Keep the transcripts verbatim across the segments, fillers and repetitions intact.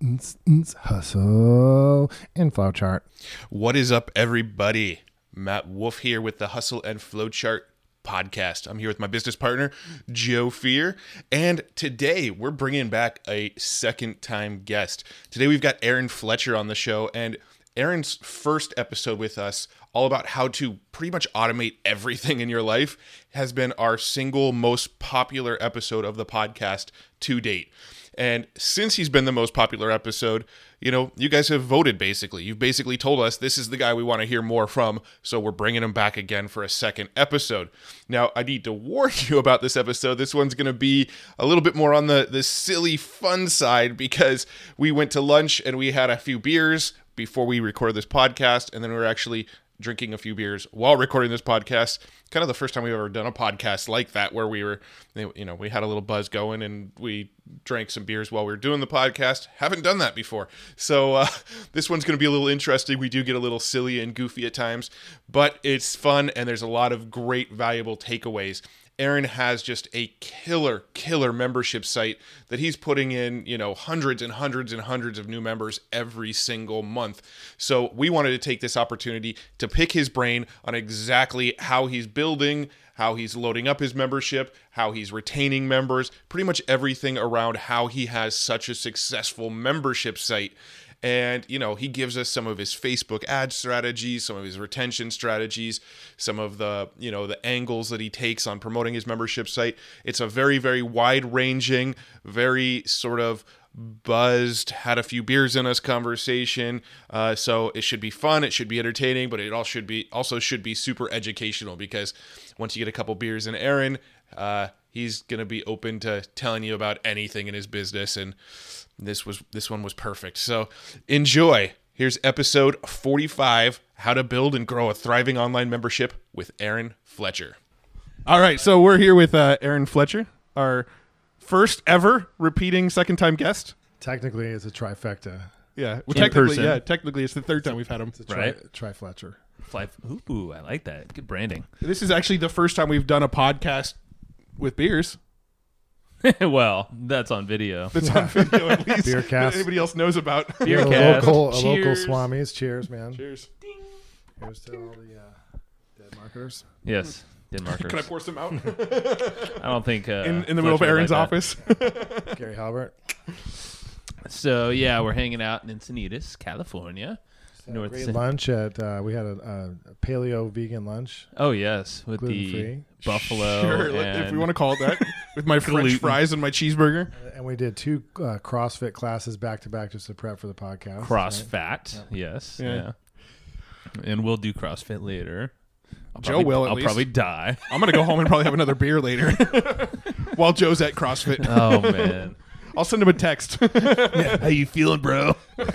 Hustle and Flowchart. What is up, everybody? Matt Wolf here with the Hustle and Flowchart podcast. I'm here with my business partner, Joe Fear, and today we're bringing back a second time guest. Today we've got Aaron Fletcher on the show, and Aaron's first episode with us, all about how to pretty much automate everything in your life, has been our single most popular episode of the podcast to date. And since he's been the most popular episode, you know, you guys have voted basically. You've basically told us this is the guy we want to hear more from, so we're bringing him back again for a second episode. Now, I need to warn you about this episode. This one's going to be a little bit more on the, the silly, fun side because we went to lunch and we had a few beers before we recorded this podcast, and then we were actually drinking a few beers while recording this podcast. Kind of the first time we've ever done a podcast like that, where we were, you know, we had a little buzz going and we drank some beers while we were doing the podcast. Haven't done that before. So uh, this one's going to be a little interesting. We do get a little silly and goofy at times, but it's fun and there's a lot of great, valuable takeaways. Aaron has just a killer, killer membership site that he's putting in, you know, hundreds and hundreds and hundreds of new members every single month. So we wanted to take this opportunity to pick his brain on exactly how he's building, how he's loading up his membership, how he's retaining members, pretty much everything around how he has such a successful membership site. And, you know, he gives us some of his Facebook ad strategies, some of his retention strategies, some of the, you know, the angles that he takes on promoting his membership site. It's a very, very wide-ranging, very sort of buzzed, had a few beers in us conversation. Uh, so it should be fun. It should be entertaining, but it all should be also should be super educational, because once you get a couple beers in Aaron, uh, he's going to be open to telling you about anything in his business. And This was this one was perfect. So enjoy. Here's episode forty-five, How to Build and Grow a Thriving Online Membership with Aaron Fletcher. All right, so we're here with uh, Aaron Fletcher, our first ever repeating second time guest. Technically, it's a trifecta. Yeah, well, In technically, person. yeah, technically it's the third time we've had him. It's a tri- Right. Tri-Fletcher. Fly, ooh, I like that. Good branding. This is actually the first time we've done a podcast with beers. Well, that's on video. That's on video at least. Beer cast. That anybody else knows about. Beer a cast. local, a local Cheers. Swamis. Cheers, man. Cheers. Here's to all the uh, dead marketers. Yes, Denmarkers. Can I pour some out? I don't think uh, in, in the middle of Fletcher would Aaron's like that. office. Gary Halbert. So yeah, we're hanging out in Encinitas, California. Had a North great Cen- lunch at. Uh, we had a, a paleo vegan lunch. Oh yes, with Gluten-free. the buffalo. Sure, like, and if we want to call it that. With my French Gluten. fries and my cheeseburger. And we did two uh, CrossFit classes back to back just to prep for the podcast. cross right? fat. Yes, Yeah. yeah. And we'll do CrossFit later. I'll Joe probably, will, at I'll least. probably die. I'm going to go home and probably have another beer later while Joe's at CrossFit. Oh man. I'll send him a text. How you feeling, bro?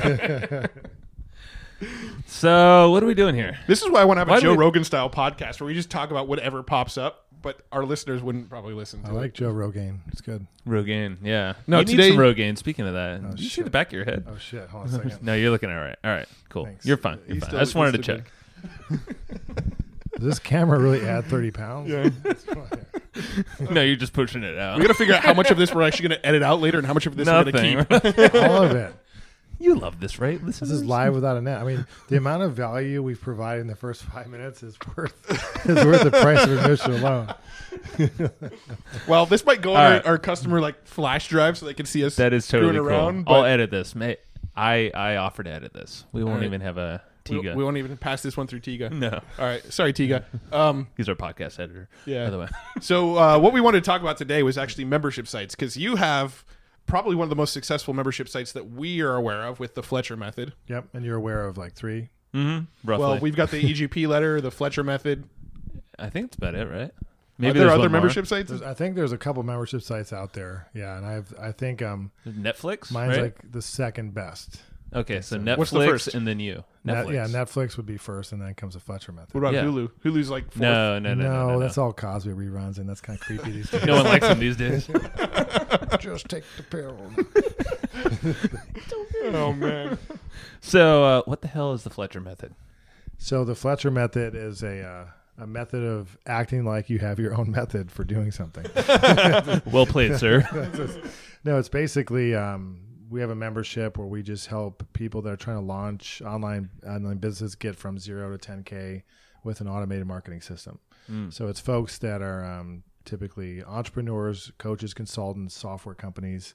So, what are we doing here? This is why I want to have Why a do Joe we- Rogan style podcast where we just talk about whatever pops up, but our listeners wouldn't probably listen to I like it. Joe Rogan. It's good. Rogaine, yeah. No, you today- need some Rogaine. Speaking of that, Oh, you see shit. the back of your head. Oh shit! Hold on a second. No, you're looking all right. All right, cool. Thanks. You're fine. You're He's fine. still- I just wanted to he's still check. Does this camera really add thirty pounds? Yeah. No, you're just pushing it out. We got to figure out how much of this we're actually going to edit out later and how much of this we're going Nothing. to keep. All of it. You love this, right? This, This is live without a net. I mean, the amount of value we've provided in the first five minutes is worth is worth the price of admission alone. Well, this might go on All our, right. our customer like flash drive so they can see us That is totally screwing cool. around. I'll but edit this, mate. I I offer to edit this. We won't right. even have a we, Tiga. we won't even pass this one through Tiga. no, All right. Sorry, Tiga. Um, he's our podcast editor. Yeah. By the way, So uh, what we wanted to talk about today was actually membership sites, because you have probably one of the most successful membership sites that we are aware of with the Fletcher method. Yep, and you're aware of like three. mm-hmm. roughly. Well, we've got the E G P letter, the Fletcher method. I think that's about it, right? Maybe are there there's other one more. membership sites? There's, I think there's a couple membership sites out there. Yeah, and I've I think um Netflix. mine's right? like the second best. okay, so so. Netflix What's the first? and then you. Net- Netflix. yeah, Netflix would be first, and then comes the Fletcher method. What about Yeah. Hulu? Hulu's like fourth. No, no, no, no, no, no. that's all Cosby reruns, and that's kind of creepy these days. No one likes them these days. Just take the pill. Oh man. So, uh, what the hell is the Fletcher method? So the Fletcher method is a uh, a method of acting like you have your own method for doing something. Well played, sir. no, it's basically um, we have a membership where we just help people that are trying to launch online online businesses get from zero to ten K with an automated marketing system. Mm. So it's folks that are um, typically entrepreneurs, coaches, consultants, software companies,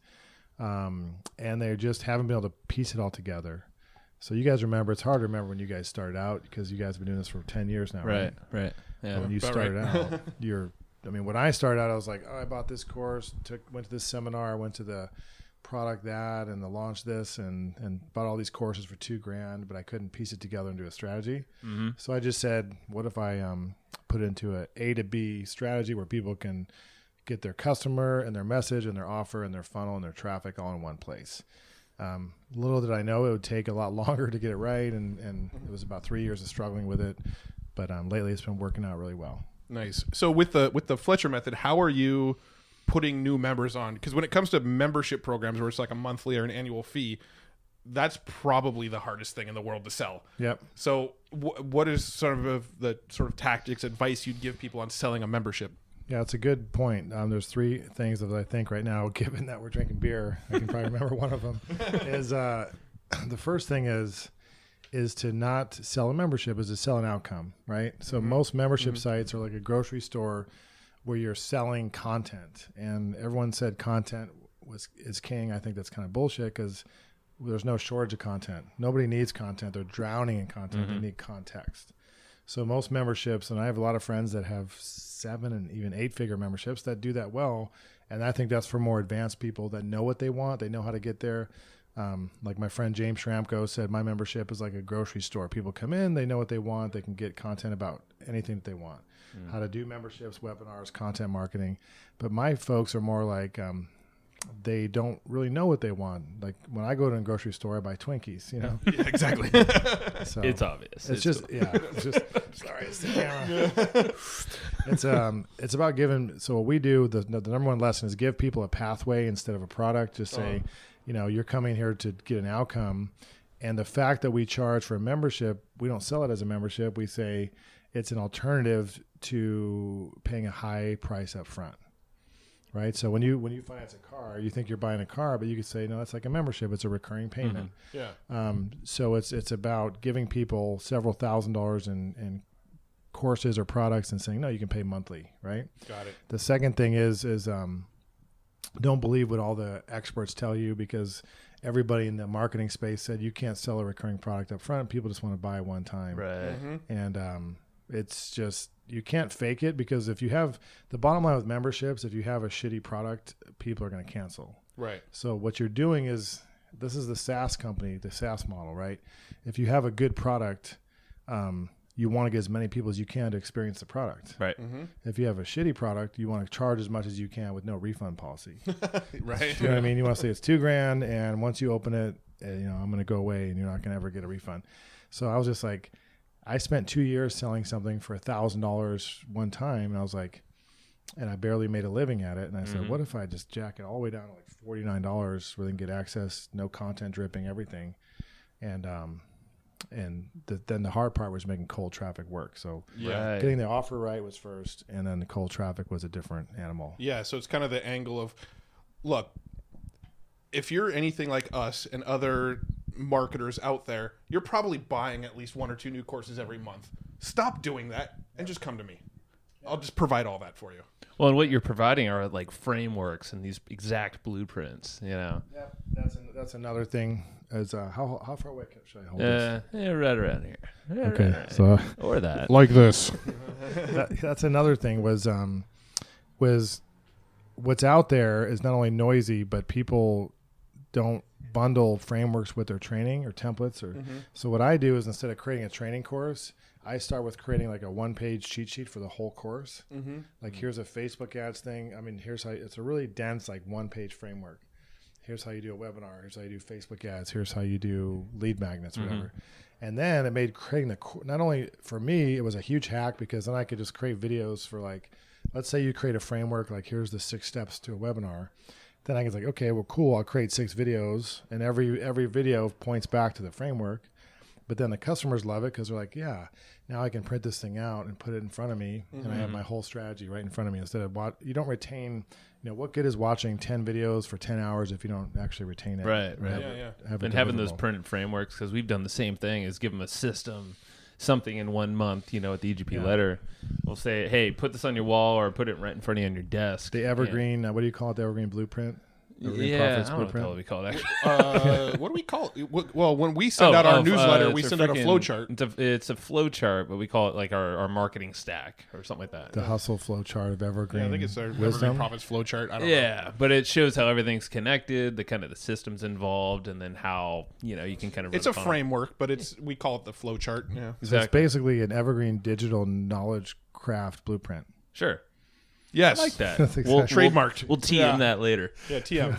um, and they just haven't been able to piece it all together. So you guys remember, it's hard to remember when you guys started out because you guys have been doing this for ten years now, right? Right, right. Yeah. But when you About started right. out, you're, I mean, when I started out, I was like, oh, I bought this course, took, went to this seminar, went to the product that and the launch this and, and bought all these courses for two grand, but I couldn't piece it together into a strategy. Mm-hmm. So I just said, what if I um, put it into a A to B strategy where people can get their customer and their message and their offer and their funnel and their traffic all in one place. Um, little did I know it would take a lot longer to get it right. And, and it was about three years of struggling with it. But um, lately it's been working out really well. Nice. So with the with the Fletcher method, how are you putting new members on? Because when it comes to membership programs where it's like a monthly or an annual fee, that's probably the hardest thing in the world to sell. Yep. So w- what is sort of the sort of tactics, advice you'd give people on selling a membership? Yeah, it's a good point. Um, there's three things that I think right now, given that we're drinking beer, I can probably remember one of them, is uh, the first thing is is to not sell a membership, is to sell an outcome, right? So mm-hmm. most membership mm-hmm. sites are like a grocery store where you're selling content. And everyone said content was is king. I think that's kind of bullshit because there's no shortage of content. Nobody needs content. They're drowning in content. Mm-hmm. They need context. So most memberships, and I have a lot of friends that have seven and even eight figure memberships that do that well. And I think that's for more advanced people that know what they want. They know how to get there. Um, like my friend James Schramko said, my membership is like a grocery store. People come in, they know what they want. They can get content about anything that they want. Mm. How to do memberships, webinars, content marketing. But my folks are more like, um, they don't really know what they want. Like when I go to a grocery store, I buy Twinkies, you know? Yeah, exactly. So it's obvious. It's, it's just, cool. yeah, it's just, sorry, it's the camera. It's, um, it's about giving, so what we do, the, the number one lesson is give people a pathway instead of a product. Just say, uh-huh. you know, you're coming here to get an outcome. And the fact that we charge for a membership, we don't sell it as a membership. We say it's an alternative to paying a high price up front. Right. So when you when you finance a car, you think you're buying a car, but you could say, no, it's like a membership. It's a recurring payment. Mm-hmm. Yeah. Um, so it's it's about giving people several thousand dollars in, in courses or products and saying, no, you can pay monthly. Right. Got it. The second thing is is um, don't believe what all the experts tell you, because everybody in the marketing space said you can't sell a recurring product up front. People just want to buy one time. Right. Mm-hmm. And um, it's just, you can't fake it, because if you have, the bottom line with memberships, if you have a shitty product, people are going to cancel. Right. So what you're doing is, this is the SaaS company, the SaaS model, right? If you have a good product, um, you want to get as many people as you can to experience the product. Right. Mm-hmm. If you have a shitty product, you want to charge as much as you can with no refund policy. Right. You know what I mean? You want to say it's two grand, and once you open it, uh, you know, I'm going to go away, and you're not going to ever get a refund. So I was just like, I spent two years selling something for a thousand dollars one time, and I was like, and I barely made a living at it. And I mm-hmm. said, what if I just jack it all the way down to like forty-nine dollars where they can get access, no content dripping, everything. And, um, and the, then the hard part was making cold traffic work. So Yeah. Right. getting the offer right was first, and then the cold traffic was a different animal. Yeah. So it's kind of the angle of, look, if you're anything like us and other marketers out there, you're probably buying at least one or two new courses every month. Stop doing that and just come to me. I'll just provide all that for you. Well, and what you're providing are like frameworks and these exact blueprints, you know. Yeah, that's an, that's another thing. Is uh, how how far away should I hold Uh, yeah, right around here. Yeah, this? Okay, right around so here. Or that. Like this. that, that's another thing. Was um was what's out there is not only noisy, but people don't bundle frameworks with their training or templates. Or Mm-hmm. so what I do is, instead of creating a training course, I start with creating like a one-page cheat sheet for the whole course. Mm-hmm. Like, here's a Facebook ads thing. I mean, here's how it's a really dense, like one-page framework. Here's how you do a webinar. Here's how you do Facebook ads. Here's how you do lead magnets, whatever. Mm-hmm. And then it made creating the, not only for me, it was a huge hack, because then I could just create videos for, like, let's say you create a framework, like here's the six steps to a webinar. Then I was like, okay, well, cool. I'll create six videos, and every every video points back to the framework. But then the customers love it because they're like, yeah, now I can print this thing out and put it in front of me, mm-hmm. and I have my whole strategy right in front of me instead of what you don't retain. You know, what good is watching ten videos for ten hours if you don't actually retain it? Right, right. Have Yeah, it, yeah. have it And having those deliverable. printed frameworks, because we've done the same thing, is give them a system, something in one month, you know, at the E G P Yeah. letter. We'll say, hey, put this on your wall or put it right in front of you on your desk. The evergreen, uh, what do you call it? The evergreen blueprint? Evergreen Yeah, Profits I don't know what the blueprint? hell we call it, actually. Uh, what do we call it? What- Well, when we send Oh, out our of, newsletter, uh, we it's send out a frickin- flow chart. It's a, it's a flow chart, but we call it like our, our marketing stack or something like that. The hustle flow chart of evergreen. Yeah, I think it's our wisdom. Evergreen Profits flow chart. I don't know. Yeah, but it shows how everything's connected, the kind of the systems involved, and then how, you know, you can kind of. It's run a funnel. framework, but it's we call it the flow chart. Yeah. So it's Exactly. basically an evergreen digital knowledge craft blueprint. Sure. Yes. I like that. That's We'll, exactly- Trademarked. We'll, we'll T Yeah. M that later. Yeah. T M.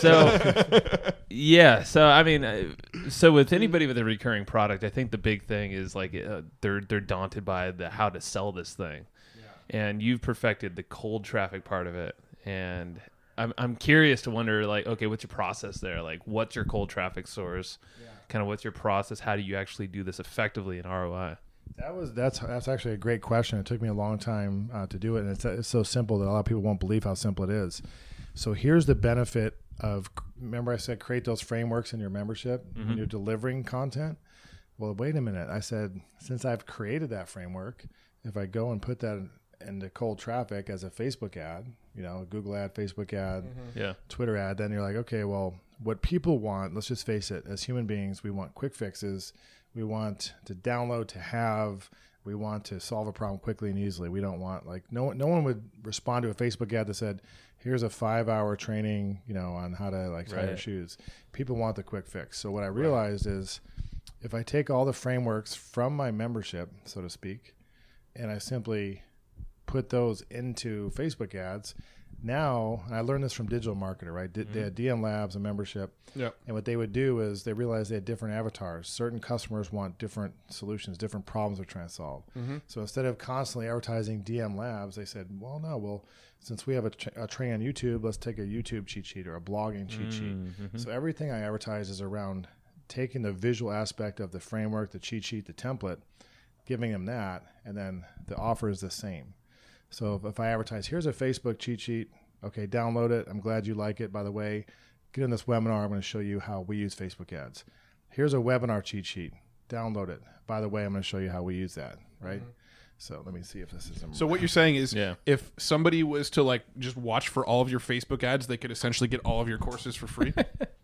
So, yeah. So, I mean, uh, so with anybody with a recurring product, I think the big thing is like uh, they're they're daunted by the how to sell this thing, and you've perfected the cold traffic part of it. And I'm I'm curious to wonder, like, okay, what's your process there? Like, what's your cold traffic source? Kind of what's your process? How do you actually do this effectively in R O I? That was that's that's actually a great question. It took me a long time uh, to do it, and it's, it's so simple that a lot of people won't believe how simple it is. So here's the benefit of, remember I said create those frameworks in your membership Mm-hmm. when you're delivering content. Well, wait a minute. I said, since I've created that framework, if I go and put that into cold traffic as a Facebook ad, you know, a Google ad, Facebook ad, Yeah. Twitter ad, then you're like, okay, well, what people want, let's just face it, as human beings, we want quick fixes. We want to download, to have. We want to solve a problem quickly and easily. We don't want, like, no no one would respond to a Facebook ad that said, here's a five-hour training, you know, on how to, like, tie your Right. shoes. People want the quick fix. So what I realized is if I take all the frameworks from my membership, so to speak, and I simply put those into Facebook ads, now, and I learned this from Digital Marketer, right? Di- They had D M Labs, a membership. Yep. And what they would do is they realized they had different avatars. Certain customers want different solutions, different problems they're trying to solve. So instead of constantly advertising D M Labs, they said, well, no, well, since we have a, tra- a training on YouTube, let's take a YouTube cheat sheet or a blogging cheat sheet. So everything I advertise is around taking the visual aspect of the framework, the cheat sheet, the template, giving them that, and then the offer is the same. So if, if I advertise, here's a Facebook cheat sheet. Okay, download it. I'm glad you like it. By the way, get in this webinar. I'm going to show you how we use Facebook ads. Here's a webinar cheat sheet. Download it. By the way, I'm going to show you how we use that, right? So let me see if this is... A So what you're saying is, Yeah. if somebody was to like just watch for all of your Facebook ads, they could essentially get all of your courses for free.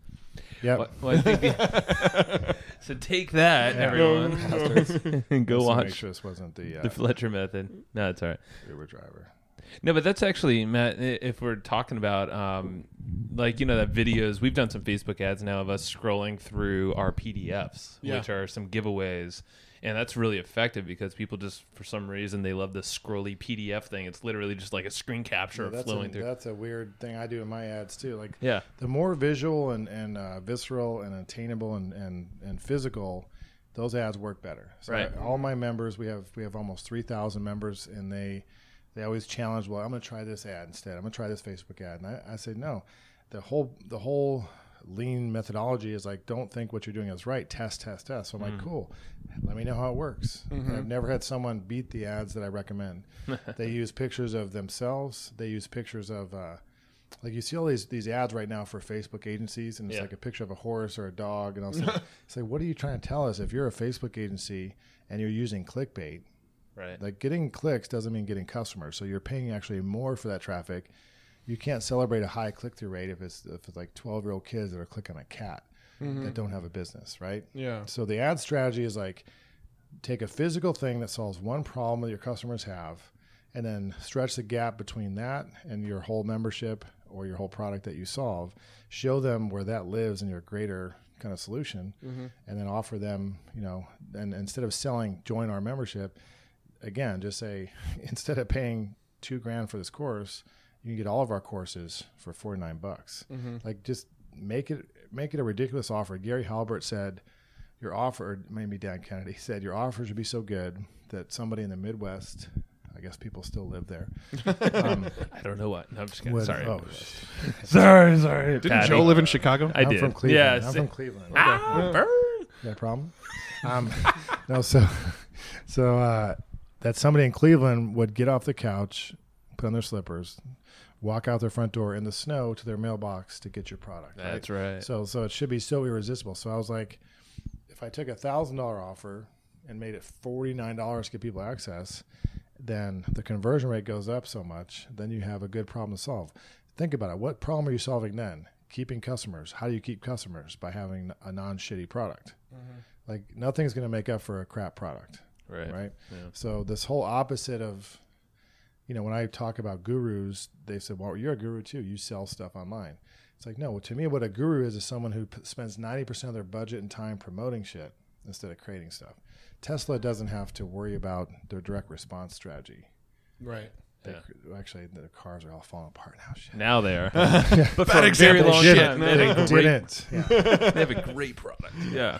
Yep. Well, well, I think the- so take that, Yeah. everyone, and go Let's watch Make sure this wasn't the, uh, the Fletcher method. No, it's all right. Uber driver. No, but that's actually, Matt, i- if we're talking about, um, like, you know, that videos, we've done some Facebook ads now of us scrolling through our P D Fs, Yeah. which are some giveaways. And that's really effective because people just, for some reason, they love this scrolly P D F thing. It's literally just like a screen capture Yeah, of that's, flowing a, through. that's a weird thing I do in my ads too. Like Yeah. the more visual and, and uh, visceral and attainable and, and, and physical, those ads work better. So Right. I- all my members, we have we have almost three thousand members, and they they always challenge. Well, I'm going to try this ad instead. I'm going to try this Facebook ad, and I, I say no. The whole the whole lean methodology is like, don't think what you're doing is right. Test, test, test. So I'm like, cool. Let me know how it works. And I've never had someone beat the ads that I recommend. They use pictures of themselves. They use pictures of, uh, like you see all these these ads right now for Facebook agencies, and it's Yeah. like a picture of a horse or a dog. And I'll say, say, what are you trying to tell us? If you're a Facebook agency and you're using clickbait, Right. like getting clicks doesn't mean getting customers. So you're paying actually more for that traffic. You can't celebrate a high click-through rate if it's if it's like twelve-year-old kids that are clicking a cat that don't have a business, right? Yeah. So the ad strategy is like take a physical thing that solves one problem that your customers have, and then stretch the gap between that and your whole membership or your whole product that you solve. Show them where that lives in your greater kind of solution, and then offer them, you know, and instead of selling join our membership, again, just say instead of paying two grand for this course, you can get all of our courses for forty-nine bucks. Like just make it make it a ridiculous offer. Gary Halbert said your offer, maybe Dan Kennedy said your offer should be so good that somebody in the Midwest, I guess people still live there. Um, I don't know what. No, I'm just kidding. would- Sorry. oh, Sorry, sorry. Didn't Patty. Joe live in Chicago? I I'm did. from Cleveland. Yeah, I'm si- from Cleveland. Ah, burn. You got a problem? um, no, so so uh, that somebody in Cleveland would get off the couch, put on their slippers, walk out their front door in the snow to their mailbox to get your product. That's right. right. So so it should be so irresistible. So I was like, if I took a thousand dollar offer and made it forty nine dollars to get people access, then the conversion rate goes up so much. Then you have a good problem to solve. Think about it. What problem are you solving then? Keeping customers. How do you keep customers? By having a non-shitty product. Mm-hmm. Like nothing's going to make up for a crap product. Right. Right. Yeah. So this whole opposite of, you know, when I talk about gurus, they said, well, you're a guru too. You sell stuff online. It's like, no, to me, what a guru is, is someone who p- spends ninety percent of their budget and time promoting shit instead of creating stuff. Tesla doesn't have to worry about their direct response strategy. Right. They, Yeah. Actually, the cars are all falling apart now. Shit. Now they are. But for Bad a very example. long Shit. time, they had a great, Didn't. Yeah. they have a great product. Yeah.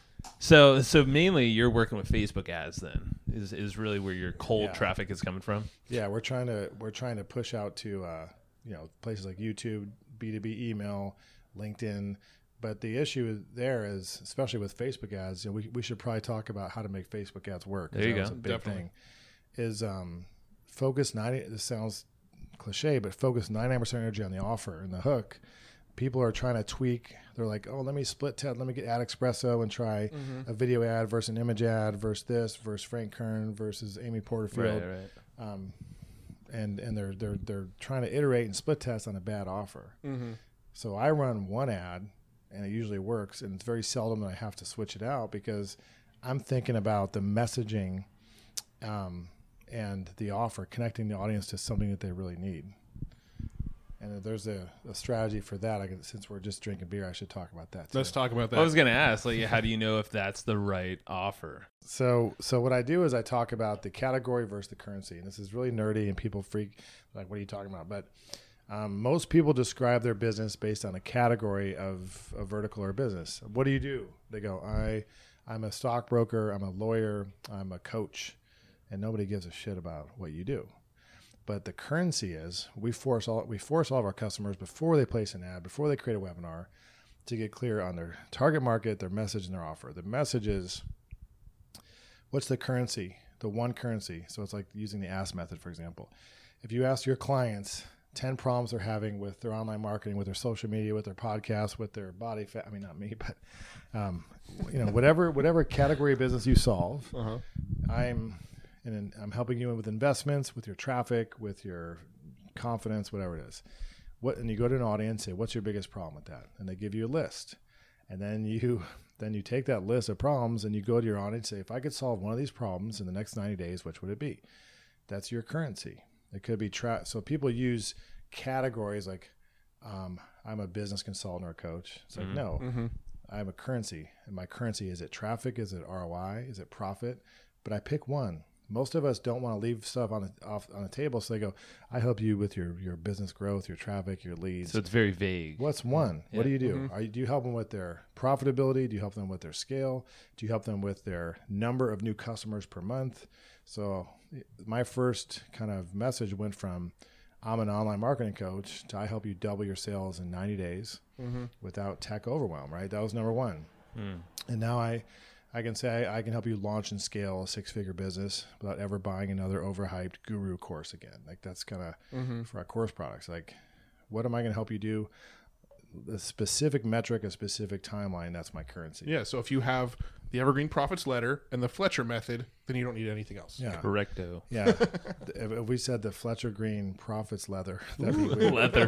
So so mainly you're working with Facebook ads then is is really where your cold Yeah. traffic is coming from. Yeah, we're trying to we're trying to push out to uh, you know places like YouTube, B two B email, LinkedIn. But the issue there is, especially with Facebook ads, you know, we we should probably talk about how to make Facebook ads work. 'cause There you that was go. a big Definitely. thing. Is um, focus ninety. This sounds cliche, but focus ninety-nine percent energy on the offer and the hook. People are trying to tweak. They're like, oh, let me split test. Let me get Ad Espresso and try Mm-hmm. a video ad versus an image ad versus this versus Frank Kern versus Amy Porterfield. Right, right. Um, and and they're they're they're trying to iterate and split test on a bad offer. Mm-hmm. So I run one ad, and it usually works, and it's very seldom that I have to switch it out because I'm thinking about the messaging um, and the offer, connecting the audience to something that they really need. And if there's a, a strategy for that, I can, since we're just drinking beer, I should talk about that too. Let's talk about that. I was gonna ask, like, how do you know if that's the right offer? So, so what I do is I talk about the category versus the currency, and this is really nerdy, and people freak like, "What are you talking about?" But um, most people describe their business based on a category of a vertical or business. What do you do? They go, "I, I'm a stockbroker. I'm a lawyer. I'm a coach," and nobody gives a shit about what you do. But the currency is we force all we force all of our customers before they place an ad, before they create a webinar, to get clear on their target market, their message, and their offer. The message is, what's the currency? The one currency. So it's like using the ask method, for example. If you ask your clients ten problems they're having with their online marketing, with their social media, with their podcast, with their body fat, I mean, not me, but um, you know, whatever whatever category of business you solve, Uh-huh. I'm and I'm helping you with investments, with your traffic, with your confidence, whatever it is. What and you go to an audience, say, what's your biggest problem with that? And they give you a list. And then you then you take that list of problems and you go to your audience and say, if I could solve one of these problems in the next ninety days, which would it be? That's your currency. It could be tra- so people use categories like um, I'm a business consultant or a coach. It's like, Mhm. no, Mm-hmm. I have a currency. And my currency, is it traffic? Is it R O I? Is it profit? But I pick one. Most of us don't want to leave stuff on the off on the table, so they go, I help you with your, your business growth, your traffic, your leads. So it's very vague. What's one? Yeah. What do you do? Mhm. Are you, do you help them with their profitability? Do you help them with their scale? Do you help them with their number of new customers per month? So my first kind of message went from I'm an online marketing coach to I help you double your sales in ninety days Mm-hmm. without tech overwhelm, right? That was number one. Mm. And now I, I can say I can help you launch and scale a six-figure business without ever buying another overhyped guru course again. Like that's kind of Mm-hmm. for our course products. Like, what am I going to help you do? A specific metric, a specific timeline. That's my currency. Yeah. So if you have the Evergreen Profits letter and the Fletcher method, then you don't need anything else. Yeah. Correcto. Yeah. if, if we said the Fletcher Green Profits leather, that'd be weird. Leather.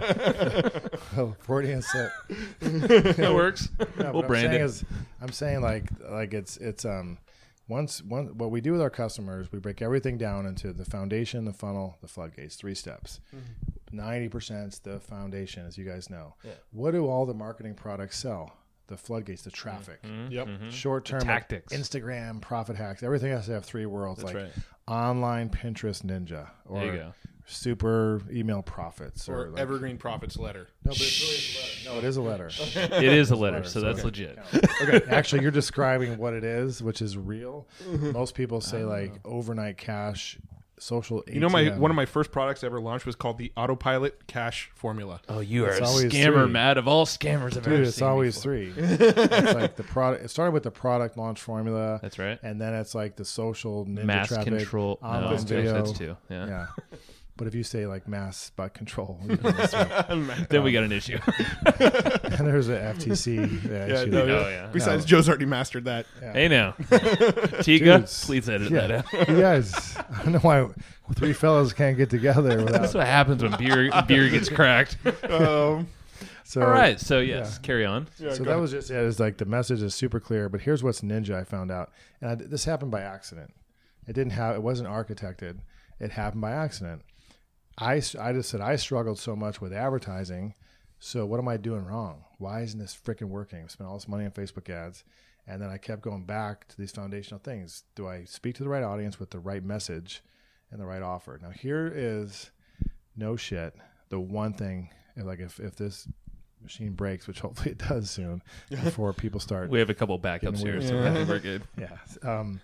Oh, Freudian slip. That works. No, We'll what I'm brand saying it. is, I'm saying like like it's it's um once one what we do with our customers, we break everything down into the foundation, the funnel, the floodgates, three steps. Ninety percent is the foundation, as you guys know. Yeah. What do all the marketing products sell? The floodgates, the traffic, Mhm, Yep. mhm. short term Tactics. Instagram, profit hacks. Everything has to have three worlds, That's like right. online Pinterest ninja or There you go. super email profits Or like, Evergreen Profits letter. No, but it's really a letter. No, it is a letter. It is a letter, letter, so so that's okay. legit. Okay, actually, you're describing what it is, which is real. Mm-hmm. Most people say Oh. like overnight cash social. A T M. You know, my one of my first products I ever launched was called the Autopilot Cash Formula. Oh, you are It's a always scammer, three. Matt. Of all scammers I've Dude, ever it's seen always before. three. It's like the product. It started with the product launch formula. That's right. And then it's like the social ninja Mass traffic, control. No, online that's two. video. That's two. Yeah. Yeah. But if you say like mass butt control, you can miss it. Then we got an issue. And there's an F T C. Yeah, Yeah, issue. no, Oh, yeah. yeah. Besides, No. Joe's already mastered that. Yeah. Hey now, Tiga, Dudes. please edit Yeah. that out. You guys, I don't know why three fellas can't get together That's without. what happens when beer beer gets cracked. Um, So, All right, so yes, yeah. carry on. yeah, So go that ahead. was just, yeah, it's like the message is super clear, but here's what's ninja I found out. And I, this happened by accident. It didn't have, it wasn't architected. It happened by accident. I, s- I just said, I struggled so much with advertising. So what am I doing wrong? Why isn't this freaking working? I spent all this money on Facebook ads. And then I kept going back to these foundational things. Do I speak to the right audience with the right message and the right offer? Now here is no shit. The one thing, like if, if this machine breaks, which hopefully it does soon, before people start, We have a couple backups Getting here, weird. so I think we're good. yeah, um,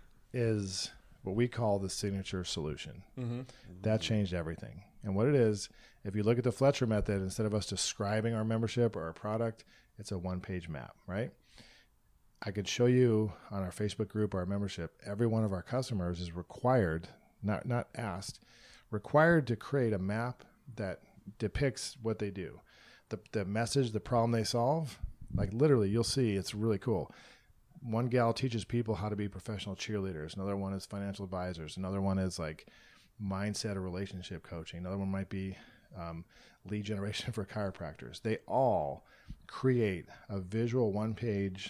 is what we call the signature solution. Mm-hmm. That changed everything. And what it is, if you look at the Fletcher method, instead of us describing our membership or our product, it's a one-page map, right? I could show you on our Facebook group, our membership, every one of our customers is required, not not asked, required to create a map that depicts what they do. The, the message, the problem they solve, like literally you'll see, it's really cool. One gal teaches people how to be professional cheerleaders. Another one is financial advisors. Another one is like mindset or relationship coaching. Another one might be um, lead generation for chiropractors. They all create a visual one-page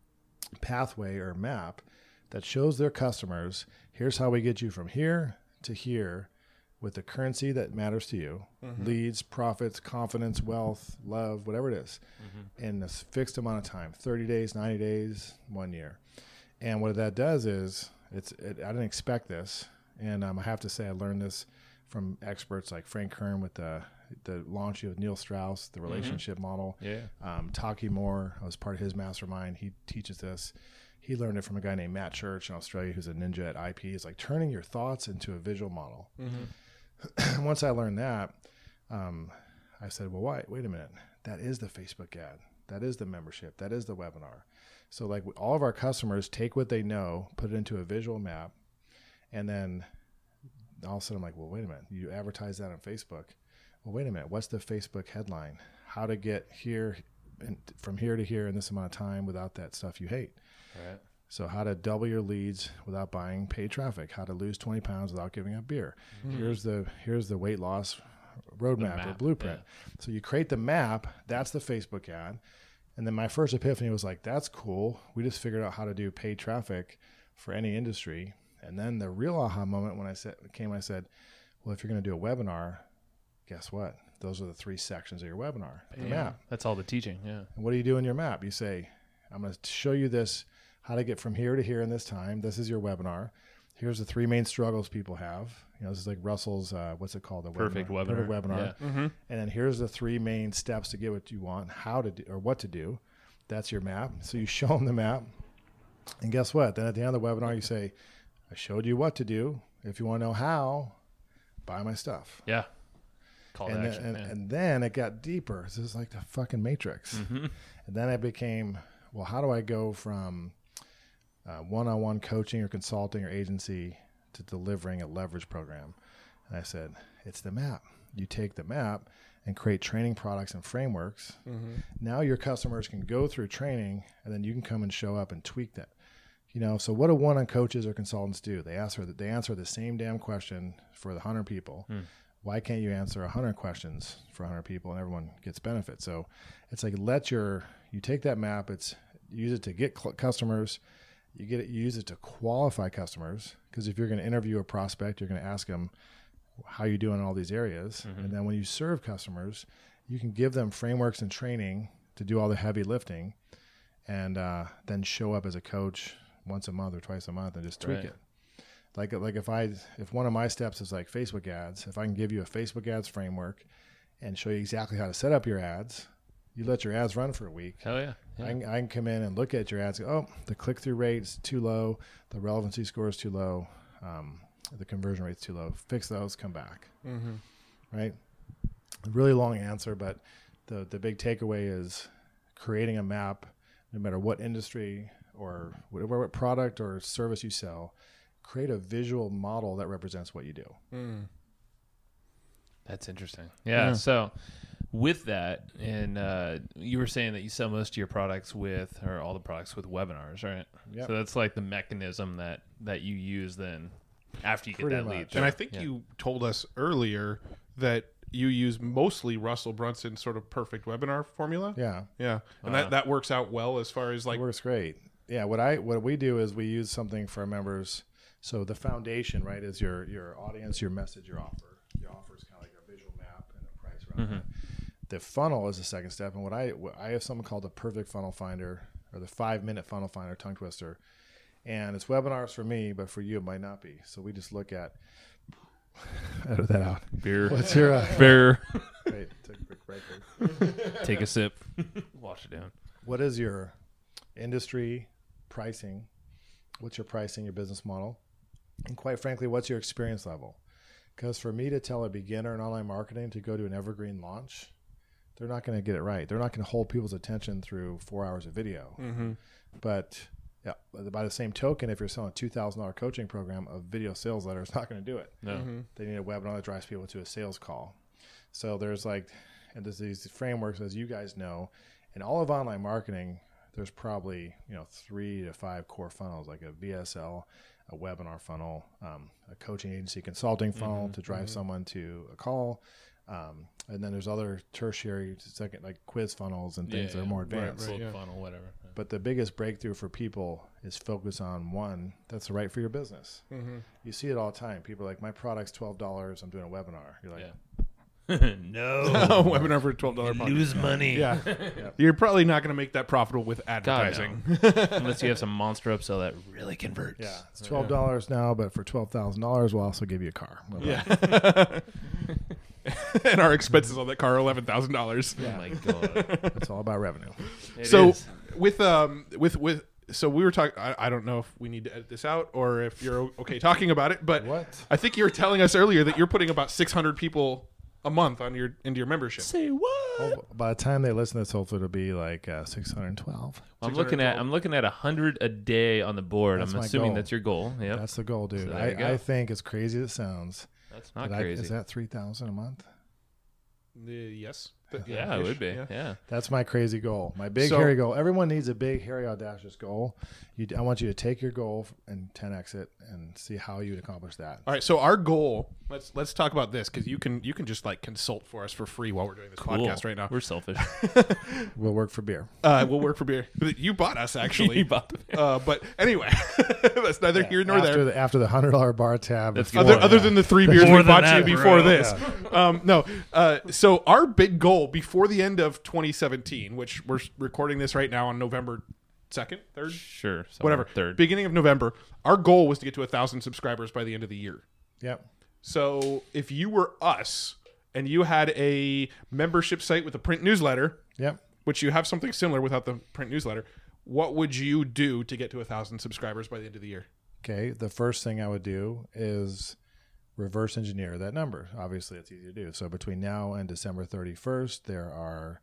pathway or map that shows their customers, here's how we get you from here to here with the currency that matters to you, Mm-hmm. leads, profits, confidence, wealth, love, whatever it is, in a fixed amount of time, thirty days, ninety days, one year. And what that does is, it's it, I didn't expect this. And um, I have to say I learned this from experts like Frank Kern with the, the launch of Neil Strauss, the relationship model. Yeah. Um, Taki Moore, I was part of his mastermind. He teaches this. He learned it from a guy named Matt Church in Australia, who's a ninja at I P. It's like turning your thoughts into a visual model. Mm-hmm. Once I learned that, um, I said, well, why? Wait a minute. That is the Facebook ad. That is the membership. That is the webinar. So like all of our customers take what they know, put it into a visual map, and then all of a sudden I'm like, well, wait a minute. You advertise that on Facebook. Well, wait a minute. What's the Facebook headline? How to get here and from here to here in this amount of time without that stuff you hate. Right. So how to double your leads without buying paid traffic, how to lose twenty pounds without giving up beer. Mm-hmm. Here's the here's the weight loss roadmap or map, blueprint. So you create the map, that's the Facebook ad. And then my first epiphany was like, that's cool. We just figured out how to do paid traffic for any industry. And then the real aha moment when I said came, I said, well, if you're going to do a webinar, guess what? Those are the three sections of your webinar, the Yeah. map. That's all the teaching. Yeah. And what do you do in your map? You say, I'm going to show you this, how to get from here to here in this time. This is your webinar. Here's the three main struggles people have. You know, this is like Russell's, uh, what's it called? The Perfect webinar. Perfect webinar. Yeah. Mm-hmm. And then here's the three main steps to get what you want, how to do, or what to do. That's your map. So you show them the map. And guess what? Then at the end of the webinar, you say, I showed you what to do. If you want to know how, buy my stuff. Yeah. Call to And then, action. and, yeah. and then it got deeper. This is like the fucking Matrix. Mhm. And then it became, well, how do I go from uh, one-on-one coaching or consulting or agency to delivering a leverage program? And I said, it's the map. You take the map and create training products and frameworks. Mm-hmm. Now your customers can go through training, and then you can come and show up and tweak that. You know, so what do one-on coaches or consultants do? They answer they answer the same damn question for the hundred people. Hmm. Why can't you answer a hundred questions for a hundred people and everyone gets benefit? So it's like let your you take that map. It's use it to get cl- customers. You get it. You use it to qualify customers, because if you're going to interview a prospect, you're going to ask them how you do in all these areas, Mhm. and then when you serve customers, you can give them frameworks and training to do all the heavy lifting, and uh, then show up as a coach once a month or twice a month and just tweak Right. it. Like like if I if one of my steps is like Facebook ads, if I can give you a Facebook ads framework and show you exactly how to set up your ads, you let your ads run for a week. Hell yeah. yeah. I can, I can come in and look at your ads. Go, oh, the click through rate is too low. The relevancy score is too low. Um, the conversion rate's too low. Fix those, come back. Mm-hmm. Right? A really long answer, but the, the big takeaway is creating a map, no matter what industry or whatever what product or service you sell, create a visual model that represents what you do. Mm. That's interesting. Yeah. Yeah. So with that, and uh, you were saying that you sell most of your products with, or all the products with webinars, right? Yep. So that's like the mechanism that, that you use then after you get Pretty that much. lead. And I think Yeah. you told us earlier that you use mostly Russell Brunson's sort of perfect webinar formula. Yeah. Yeah. And Wow. that, that works out well as far as like, It works great. Yeah, what I what we do is we use something for our members. So the foundation, right, is your your audience, your message, your offer. Your offer is kind of like a visual map and a price around Mm-hmm. that. The funnel is the second step, and what I what I have something called the perfect funnel finder or the five minute funnel finder, tongue twister, and it's webinars for me, but for you it might not be. So we just look at edit that out. beer. What's your uh, Beer. wait, take a quick break here. Take a sip. Wash it down. What is your industry pricing? What's your pricing, your business model? And quite frankly, what's your experience level? Because for me to tell a beginner in online marketing to go to an evergreen launch, they're not going to get it right. They're not going to hold people's attention through four hours of video. mm-hmm. But yeah, by the same token, if you're selling a two thousand dollars coaching program, a video sales letter is not going to do it. No. Mm-hmm. They need a webinar that drives people to a sales call. So there's like, and there's these frameworks, as you guys know, in all of online marketing, there's probably, you know, three to five core funnels, like a V S L, a webinar funnel, um, a coaching agency consulting funnel Mm-hmm, to drive mm-hmm. someone to a call. Um, and then there's other tertiary, second, like quiz funnels and things Yeah, that are yeah. more Right, advanced. right. Full yeah. funnel, whatever. Yeah. But the biggest breakthrough for people is focus on one that's right for your business. Mm-hmm. You see it all the time. People are like, my product's twelve dollars. I'm doing a webinar. You're like, Yeah. no. Webinar for twelve dollars a month. Lose money. Yeah. You're probably not going to make that profitable with God, advertising. no. Unless you have some monster upsell that really converts. yeah, it's twelve dollars now, but for twelve thousand dollars, we'll also give you a car. No problem. Yeah. And our expenses on that car are eleven thousand dollars. Oh my god. It's all about revenue. It So is. with um with with so we were talking. I, I don't know if we need to edit this out or if you're o- okay talking about it, but What? I think you were telling us earlier that you're putting about six hundred people a month on your into your membership. Say what? Well, by the time they listen to this, hopefully it'll be like uh, six hundred twelve. I'm looking at I'm looking at a hundred a day on the board. That's I'm my assuming goal. that's your goal. Yep. That's the goal, dude. So there you go. I, I think, as crazy as it sounds, That's not that I- crazy. is that three thousand a month? Uh, yes. But- yeah, it ish, would be. yeah. Yeah. That's my crazy goal. My big So- hairy goal. Everyone needs a big hairy audacious goal. You, I want you to take your goal and ten x it and see how you'd accomplish that. All right, so our goal. Let's let's talk about this because you can you can just like consult for us for free while we're doing this Cool. podcast right now. We're selfish. We'll work for beer. Uh, we'll work for beer. You bought us actually. You bought the beer. Uh, but anyway, that's neither here nor after there. the after the hundred dollar bar tab. That's before, good. Other, other yeah. than the three beers More we than bought that, you before bro. this, um, no. Uh, so our big goal before the end of twenty seventeen, which we're recording this right now on November second, third, Sure. whatever, Third. beginning of November, our goal was to get to a thousand subscribers by the end of the year. Yep. So if you were us and you had a membership site with a print newsletter, Yep. which you have something similar without the print newsletter, what would you do to get to a thousand subscribers by the end of the year? Okay. The first thing I would do is reverse engineer that number. Obviously, it's easy to do. So between now and December thirty-first, there are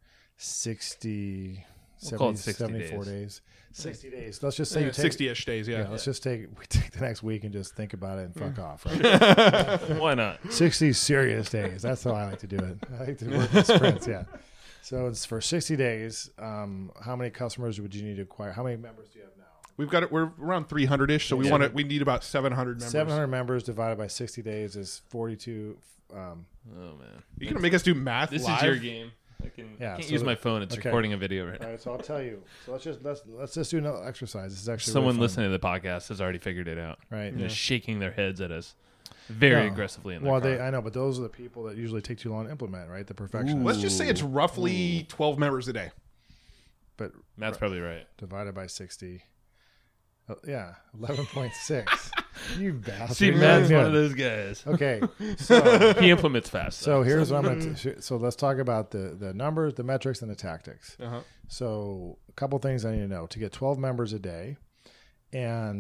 sixty, We'll call it seventy, sixty seventy-four days. days. sixty days. Let's just say you take sixty-ish days, yeah. Yeah, let's just take we take the next week and just think about it and fuck off. Right? Why not? sixty serious days. That's how I like to do it. I like to work in sprints. Yeah. So it's for sixty days. Um, how many customers would you need to acquire? How many members do you have now? We've got it. We're around three hundred ish, so we Yeah. want to. We need about seven hundred members. seven hundred members divided by sixty days is forty-two. Um, Oh man. You gonna make us do math This live? is your game. I can Yeah, I can't so use the- my phone. It's okay. recording a video right now. all right, so I'll tell you. So let's just let's let's just do another exercise. This is actually Someone really fun, listening to the podcast has already figured it out. right? They're shaking their heads at us very No. aggressively in their Well, car. they I know, but those are the people that usually take too long to implement, right? The perfectionists. Let's just say it's roughly twelve members a day. But Matt's probably right. divided by sixty. Oh, yeah, eleven point six. You bastard. See, You're Matt's not one of good. those guys. Okay, so He implements fast. so though. here's what I'm going to. So let's talk about the the numbers, the metrics, and the tactics. Uh-huh. So a couple things I need to know to get twelve members a day, and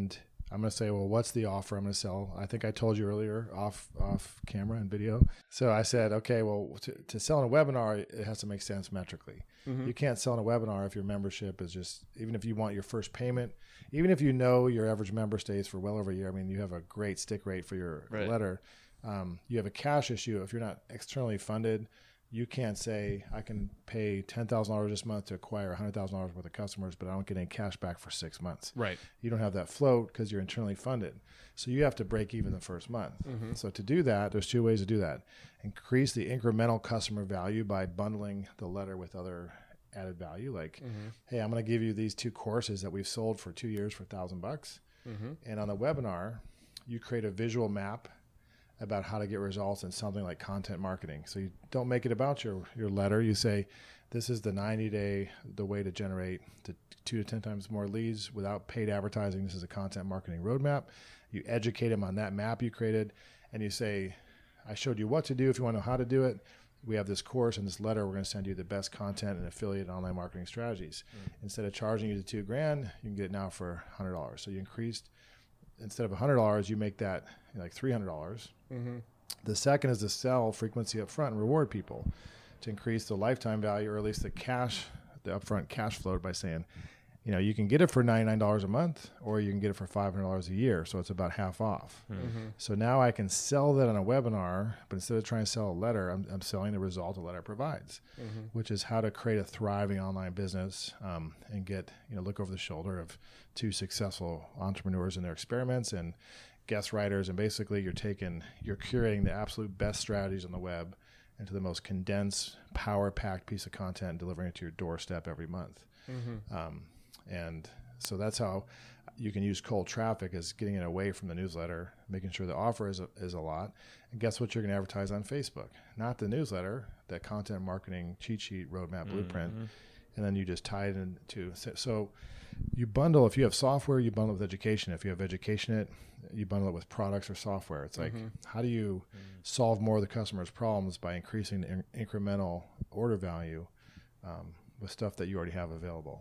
I'm going to say, well, what's the offer I'm going to sell? I think I told you earlier off off camera and video. So I said, okay, well, to, to sell in a webinar, it has to make sense metrically. Mm-hmm. You can't sell in a webinar if your membership is just, even if you want your first payment, even if you know your average member stays for well over a year. I mean, you have a great stick rate for your right. letter. Um, you have a cash issue. If you're not externally funded, you can't say, I can pay ten thousand dollars this month to acquire one hundred thousand dollars worth of customers, but I don't get any cash back for six months. Right. You don't have that float because you're internally funded. So you have to break even the first month. Mm-hmm. So to do that, there's two ways to do that. Increase the incremental customer value by bundling the letter with other added value. Like, mm-hmm. hey, I'm going to give you these two courses that we've sold for two years for a thousand bucks. Mm-hmm. And on the webinar, you create a visual map about how to get results in something like content marketing. So you don't make it about your, your letter. You say, this is the ninety day, the way to generate to two to ten times more leads without paid advertising. This is a content marketing roadmap. You educate them on that map you created. And you say, I showed you what to do if you want to know how to do it. We have this course and this letter. We're going to send you the best content and affiliate online marketing strategies. Mm. Instead of charging you the two grand, you can get it now for one hundred dollars. So you increased, instead of one hundred dollars, you make that like three hundred dollars. Mm-hmm. The second is to sell frequency up front and reward people to increase the lifetime value, or at least the cash, the upfront cash flow, by saying, you know, you can get it for ninety-nine dollars a month, or you can get it for five hundred dollars a year. So it's about half off. Mm-hmm. So now I can sell that on a webinar, but instead of trying to sell a letter, I'm, I'm selling the result a letter provides, mm-hmm. which is how to create a thriving online business um, and get, you know, look over the shoulder of two successful entrepreneurs in their experiments and guest writers. And basically you're taking, you're curating the absolute best strategies on the web into the most condensed, power-packed piece of content and delivering it to your doorstep every month. Mm-hmm. Um, and so that's how you can use cold traffic, as getting it away from the newsletter, making sure the offer is a, is a lot. And guess what you're going to advertise on Facebook? Not the newsletter, that content marketing cheat sheet, roadmap, mm-hmm. blueprint. And then you just tie it into, so you bundle, if you have software, you bundle it with education. If you have education, it, you bundle it with products or software. It's like, mm-hmm. how do you mm-hmm. solve more of the customer's problems by increasing the in- incremental order value um, with stuff that you already have available?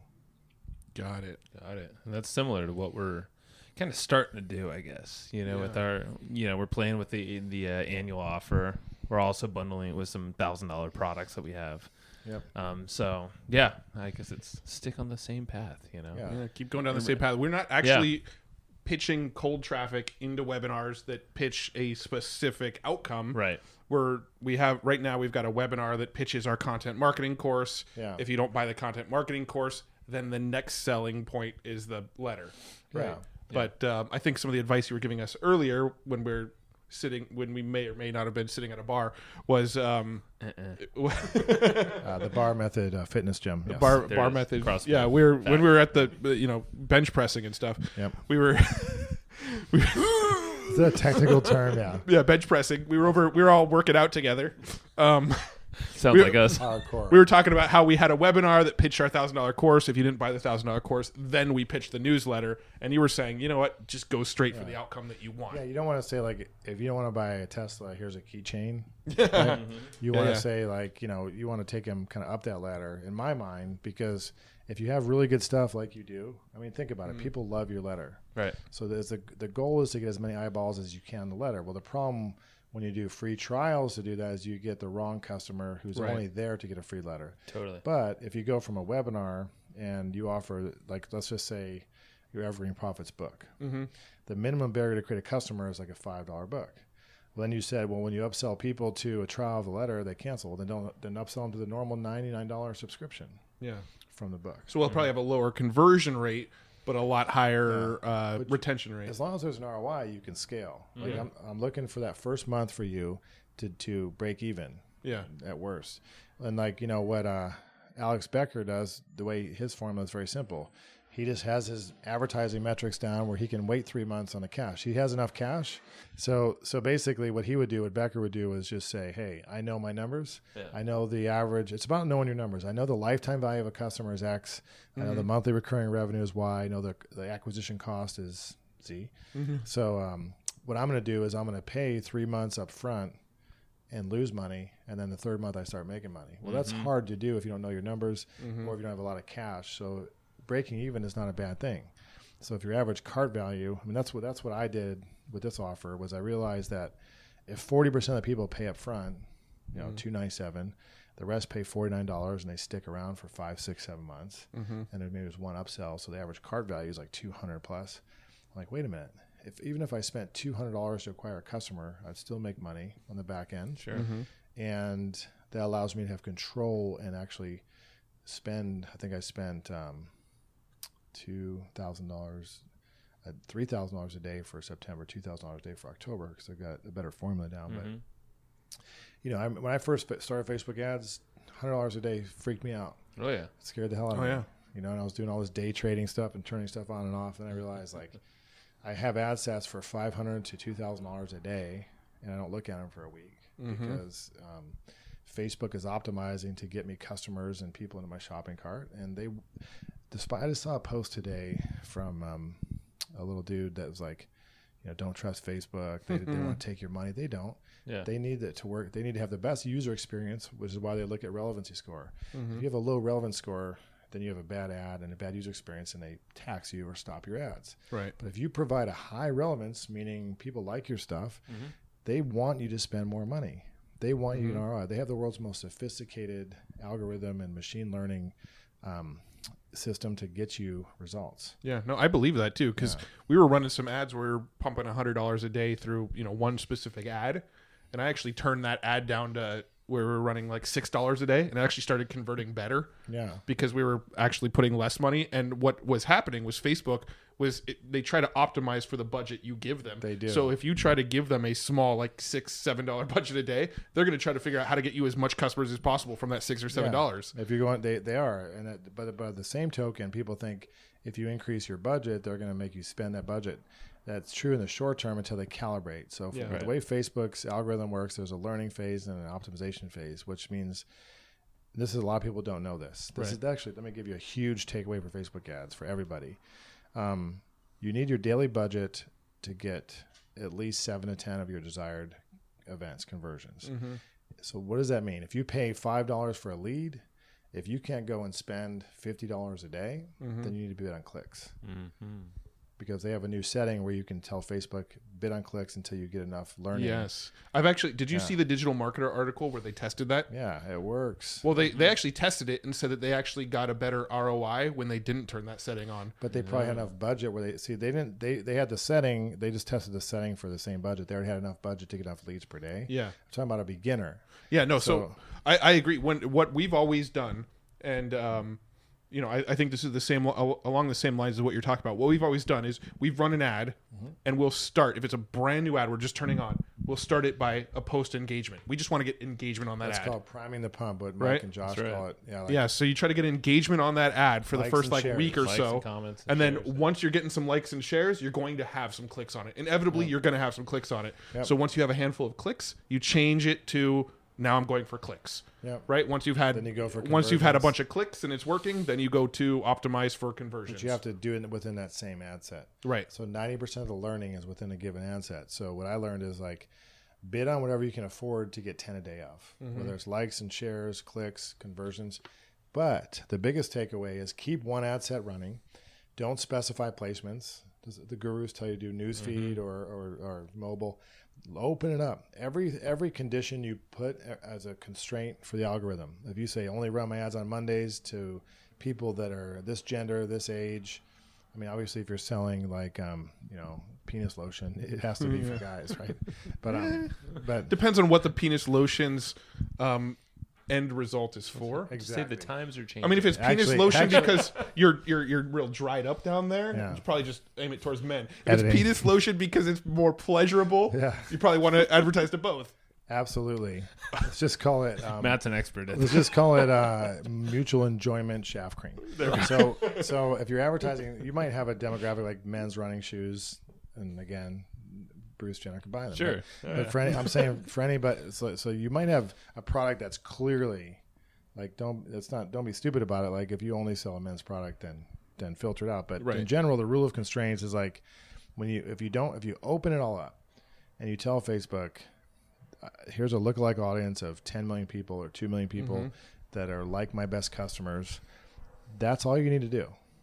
Got it. Got it. And that's similar to what we're kind of starting to do, I guess. You know, yeah. with our, you know, we're playing with the the uh, annual offer. We're also bundling it with some thousand dollar products that we have. Yep. Um. So yeah, I guess it's stick on the same path. You know. Yeah. yeah keep going down the same path. We're not actually yeah. pitching cold traffic into webinars that pitch a specific outcome. Right. We're we have right now we've got a webinar that pitches our content marketing course. Yeah. If you don't buy the content marketing course, then the next selling point is the letter. Right. Yeah. But um, I think some of the advice you were giving us earlier when we're sitting, when we may or may not have been sitting at a bar, was um, uh-uh. uh, the bar method uh, fitness gym. The yes. bar there bar method. CrossFit. Yeah, we were Fact. when we were at the you know bench pressing and stuff. Yep. We were. we Is that a technical term? Yeah. Yeah, bench pressing. We were over. We were all working out together. Um, Sounds we, like us. Hardcore. We were talking about how we had a webinar that pitched our thousand dollar course. If you didn't buy the thousand dollar course, then we pitched the newsletter. And you were saying, you know what, just go straight yeah. for the outcome that you want. Yeah, you don't want to say like, if you don't want to buy a Tesla, here's a keychain. Right? mm-hmm. You want to yeah. say like, you know, you want to take them kind of up that ladder. In my mind, because if you have really good stuff like you do, I mean, think about mm-hmm. it. People love your letter. Right. So there's a, the goal is to get as many eyeballs as you can in the letter. Well, the problem when you do free trials to do that is you get the wrong customer who's right. only there to get a free letter. Totally. But if you go from a webinar and you offer, like, let's just say your Evergreen Profits book, mm-hmm. the minimum barrier to create a customer is like a five dollar book. Well, then you said, well, when you upsell people to a trial of the letter, they cancel. Then don't then upsell them to the normal ninety-nine dollars subscription. Yeah. From the book. So we'll mm-hmm. probably have a lower conversion rate, but a lot higher yeah. uh, retention rate. As long as there's an R O I, you can scale. Mm-hmm. Like I'm, I'm looking for that first month for you to, to break even. Yeah. At worst. And like, you know, what uh, Alex Becker does, the way his formula is very simple. He just has his advertising metrics down where he can wait three months on the cash. He has enough cash. So so basically what he would do, what Becker would do is just say, hey, I know my numbers. Yeah. I know the average. It's about knowing your numbers. I know the lifetime value of a customer is X. Mm-hmm. I know the monthly recurring revenue is Y. I know the, the acquisition cost is Z. Mm-hmm. So um, what I'm going to do is I'm going to pay three months up front and lose money, and then the third month I start making money. Well, mm-hmm. that's hard to do if you don't know your numbers mm-hmm. or if you don't have a lot of cash. So breaking even is not a bad thing. So if your average cart value, I mean, that's what that's what I did with this offer was I realized that if forty percent of the people pay up front, you know, mm-hmm. two ninety-seven, the rest pay forty-nine dollars and they stick around for five, six, seven months. Mm-hmm. And then maybe there's one upsell. So the average cart value is like two hundred plus. I'm like, wait a minute. If even if I spent two hundred dollars to acquire a customer, I'd still make money on the back end. Sure. Mm-hmm. And that allows me to have control and actually spend, I think I spent um, two thousand dollars, uh, three thousand dollars a day for September, two thousand dollars a day for October because I've got a better formula down. Mm-hmm. But, you know, I, when I first started Facebook ads, one hundred dollars a day freaked me out. Oh, yeah. It scared the hell out oh, of me. Yeah. You know, and I was doing all this day trading stuff and turning stuff on and off. And I realized, like, I have ad sets for five hundred dollars to two thousand dollars a day, and I don't look at them for a week mm-hmm. because um, Facebook is optimizing to get me customers and people into my shopping cart. And they, despite, I just saw a post today from um, a little dude that was like, you know, don't trust Facebook. They, they want to take your money. They don't. Yeah. They need it to work. They need to have the best user experience, which is why they look at relevancy score. Mm-hmm. If you have a low relevance score, then you have a bad ad and a bad user experience, and they tax you or stop your ads. Right. But if you provide a high relevance, meaning people like your stuff, mm-hmm. they want you to spend more money. They want mm-hmm. you to R O I. They have the world's most sophisticated algorithm and machine learning um, system to get you results. Yeah, no, I believe that too because yeah. we were running some ads where we were pumping one hundred dollars a day through, you know, one specific ad, and I actually turned that ad down to where we were running like six dollars a day, and it actually started converting better. Yeah, because we were actually putting less money, and what was happening was Facebook was it, they try to optimize for the budget you give them. They do. So if you try to give them a small like six seven dollar budget a day, they're going to try to figure out how to get you as much customers as possible from that six or seven dollars. Yeah. If you're going, they they are, and it, but by the same token, people think if you increase your budget, they're going to make you spend that budget. That's true in the short term until they calibrate. So yeah, for right. the way Facebook's algorithm works, there's a learning phase and an optimization phase, which means this is a lot of people don't know this. This right. is actually, let me give you a huge takeaway for Facebook ads for everybody. Um, you need your daily budget to get at least seven to ten of your desired events, conversions. Mm-hmm. So what does that mean? If you pay five dollars for a lead, if you can't go and spend fifty dollars a day, mm-hmm. then you need to bid on clicks. Mm-hmm. Because they have a new setting where you can tell Facebook bid on clicks until you get enough learning. Yes. I've actually, did you yeah. see the Digital Marketer article where they tested that? Yeah, it works. Well, they, they actually tested it and said that they actually got a better R O I when they didn't turn that setting on. But they probably had enough budget where they, see, they didn't, they, they had the setting, they just tested the setting for the same budget. They already had enough budget to get enough leads per day. Yeah. I'm talking about a beginner. Yeah, no, so, so I, I agree. When what we've always done, and, um, you know, I, I think this is the same along the same lines as what you're talking about. What we've always done is we've run an ad, mm-hmm. and we'll start if it's a brand new ad we're just turning on. We'll start it by a post engagement. We just want to get engagement on that That's ad. That's called priming the pump. What Mike right? and Josh right. call it. Yeah. Like yeah. So you try to get engagement on that ad for the first like shares. week or likes so, and, comments and, and then shares. once you're getting some likes and shares, you're going to have some clicks on it. Inevitably, yep. you're going to have some clicks on it. Yep. So once you have a handful of clicks, you change it to. Now I'm going for clicks. Yep. Right. Once you've had then you go for once you've had a bunch of clicks and it's working, then you go to optimize for conversions. But you have to do it within that same ad set. Right. So ninety percent of the learning is within a given ad set. So what I learned is like bid on whatever you can afford to get ten a day of, mm-hmm. whether it's likes and shares, clicks, conversions. But the biggest takeaway is keep one ad set running. Don't specify placements. The gurus tell you to do newsfeed mm-hmm. or, or, or mobile. Open it up. Every every condition you put as a constraint for the algorithm. If you say only run my ads on Mondays to people that are this gender, this age. I mean, obviously, if you're selling like um, you know penis lotion, it has to be for guys, right? But um, but depends on what the penis lotion's um, end result is for. Exactly. Say the times are changing. I mean, if it's penis Actually- lotion actually- because you're you're you're real dried up down there, Yeah. you probably just aim it towards men. If Editing. it's penis lotion because it's more pleasurable, Yeah. you probably want to advertise to both. absolutely. Let's just call it. Um, Matt's an expert at Let's just call it uh, mutual enjoyment shaft cream. So, so if you're advertising, you might have a demographic like men's running shoes, and again, Bruce Jenner could buy them. Sure. But, Oh, but yeah. for any, I'm saying for any, but so, so you might have a product that's clearly like don't. It's not. Don't be stupid about it. Like if you only sell a men's product, then then filter it out. But Right. in general, the rule of constraints is like when you if you don't if you open it all up and you tell Facebook. Uh, here's a lookalike audience of ten million people or two million people Mm-hmm. that are like my best customers. That's all you need to do.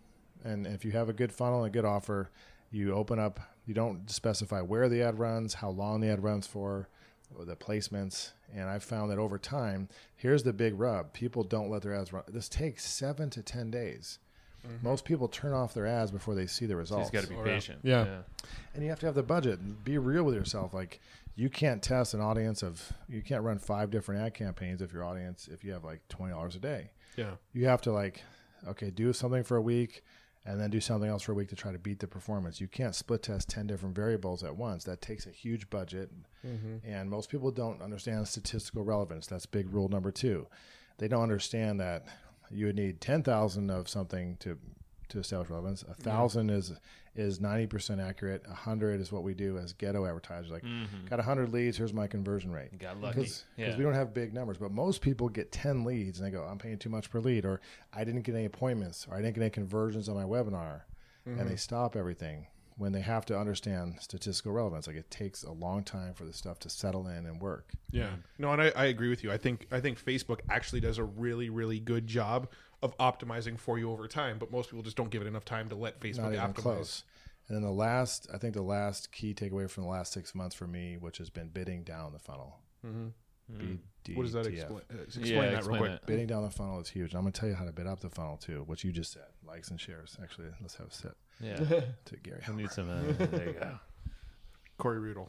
And if you have a good funnel and a good offer, you open up, you don't specify where the ad runs, how long the ad runs for, or the placements. And I've found that over time, here's the big rub. People don't let their ads run. This takes seven to ten days. Mm-hmm. Most people turn off their ads before they see the results. So you just got to be Oh, yeah. patient. Yeah. yeah. And you have to have the budget and be real with yourself. Like, you can't test an audience of, you can't run five different ad campaigns if your audience, if you have like twenty dollars a day. Yeah. You have to like, okay, do something for a week and then do something else for a week to try to beat the performance. You can't split test ten different variables at once. That takes a huge budget. Mm-hmm. And most people don't understand statistical relevance. That's big rule number two. They don't understand that you would need ten thousand of something to to establish relevance. A thousand yeah. is is ninety percent accurate. A hundred is what we do as ghetto advertisers. Like, mm-hmm. got a hundred leads. Here's my conversion rate. Got lucky. Because yeah. we don't have big numbers, but most people get ten leads and they go, I'm paying too much per lead, or I didn't get any appointments, or I didn't get any conversions on my webinar, mm-hmm. and they stop everything when they have to understand statistical relevance. Like, it takes a long time for this stuff to settle in and work. Yeah. No, and I, I agree with you. I think I think Facebook actually does a really, really good job of optimizing for you over time, but most people just don't give it enough time to let Facebook Not even optimize. close. And then the last, I think the last key takeaway from the last six months for me, which has been bidding down the funnel. Mm-hmm. B D T F. What does that explain? Uh, explain Yeah, that explain real quick. it. Bidding down the funnel is huge. I'm going to tell you how to bid up the funnel too, which you just said, likes and shares. Actually, let's have a sit Yeah. to Gary. I need some. Uh, there you go. Corey Rudel.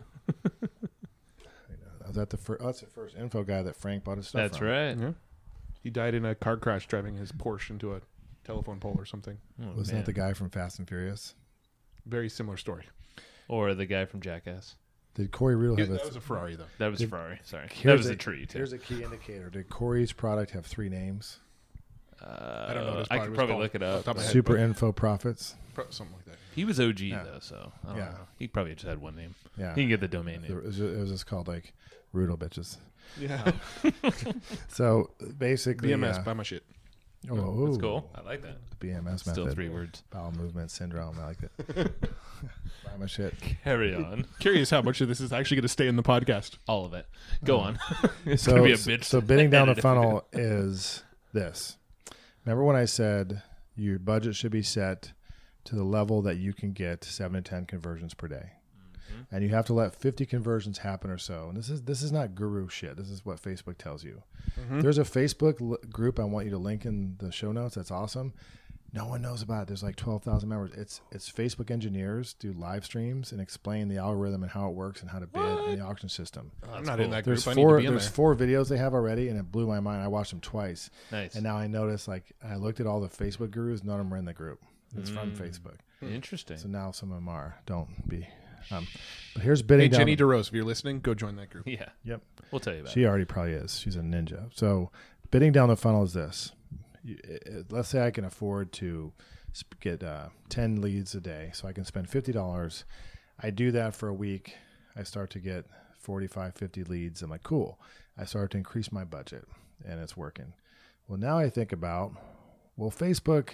Was that the first? Oh, that's the first info guy that Frank bought his stuff That's from. right. Yeah. He died in a car crash driving his Porsche into a telephone pole or something. Oh, Wasn't man. that the guy from Fast and Furious? Very similar story. Or the guy from Jackass. Did Corey Riddle He- have that a? was a Ferrari, though. That was Did- Ferrari. Sorry, that here's was a- a tree too. Here's a key indicator. Did Corey's product have three names? Uh, I don't know what his I product could was probably called look it off up. the top of my head, Super but- Info Profits. Pro- something like that. He was O G Yeah. though, so I don't Yeah. know. He probably just had one name. Yeah. He can get the domain It name. was, it was just called like Rudel Bitches. Yeah. So basically, B M S, uh, buy my shit. oh, That's cool. I like that. B M S Still method. three words. Bowel movement syndrome. I like it. Buy my shit. Carry on. Curious how much of this is actually going to stay in the podcast. All of it. Go on. it's So, gonna be a bitch. so bidding down the edit. funnel is this. Remember when I said your budget should be set to the level that you can get seven to ten conversions per day, Mm-hmm. and you have to let fifty conversions happen or so. And this is this is not guru shit. This is what Facebook tells you. Mm-hmm. There's a Facebook l- group I want you to link in the show notes. That's awesome. No one knows about it. There's like twelve thousand members. It's it's Facebook engineers do live streams and explain the algorithm and how it works and how to bid in the auction system. Oh, I'm that's not cool. in that There's group. I need four. to be in There's there. four videos they have already, and it blew my mind. I watched them twice, Nice. and now I noticed like I looked at all the Facebook gurus. None of them are in the group. It's from Mm. Facebook. Interesting. So now some of them are. Don't be. Um, but here's bidding Hey, down. Jenny DeRose, if you're listening, go join that group. yeah. Yep. We'll tell you about She already probably is. She's a ninja. So bidding down the funnel is this. You- it- Let's say I can afford to sp- get uh, ten leads a day, so I can spend fifty dollars. I do that for a week. I start to get forty-five, fifty leads. I'm like, cool. I start to increase my budget, and it's working. Well, now I think about, well, Facebook,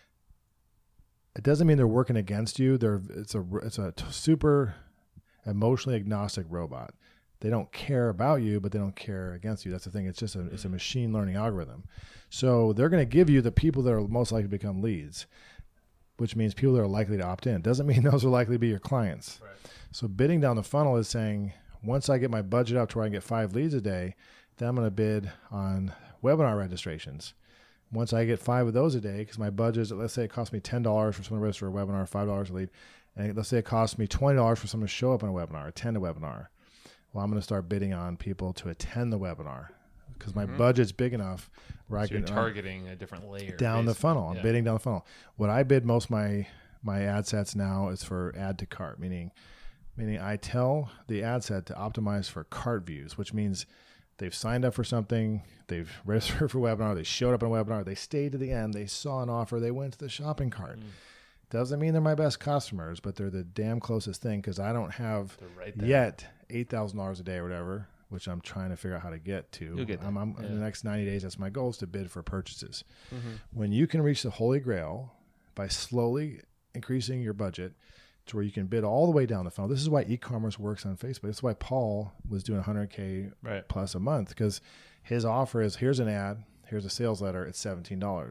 it doesn't mean they're working against you. They're it's a it's a t- super emotionally agnostic robot. They don't care about you, but they don't care against you. That's the thing. It's just a it's a machine learning algorithm. So they're going to give you the people that are most likely to become leads, which means people that are likely to opt in. Doesn't mean those are likely to be your clients. Right. So bidding down the funnel is saying, once I get my budget up to where I can get five leads a day, then I'm going to bid on webinar registrations. Once I get five of those a day, because my budget is, let's say it costs me ten dollars for someone to register a webinar, five dollars a lead, and let's say it costs me twenty dollars for someone to show up on a webinar, attend a webinar. Well, I'm going to start bidding on people to attend the webinar because my Mm-hmm. budget's big enough where I So you're can targeting a different layer down the basically. funnel. I'm Yeah. bidding down the funnel. What I bid most of my my ad sets now is for add to cart, meaning meaning I tell the ad set to optimize for cart views, which means they've signed up for something, they've registered for a webinar, they showed up in a webinar, they stayed to the end, they saw an offer, they went to the shopping cart. Mm. Doesn't mean they're my best customers, but they're the damn closest thing because I don't have They're right there. yet eight thousand dollars a day or whatever, which I'm trying to figure out how to get to. You'll get there. I'm, I'm, Yeah. In the next ninety days, that's my goal, is to bid for purchases. Mm-hmm. When you can reach the holy grail by slowly increasing your budget to where you can bid all the way down the funnel. This is why e-commerce works on Facebook. This is why Paul was doing one hundred K Right. plus a month, because his offer is, here's an ad, here's a sales letter, it's seventeen dollars.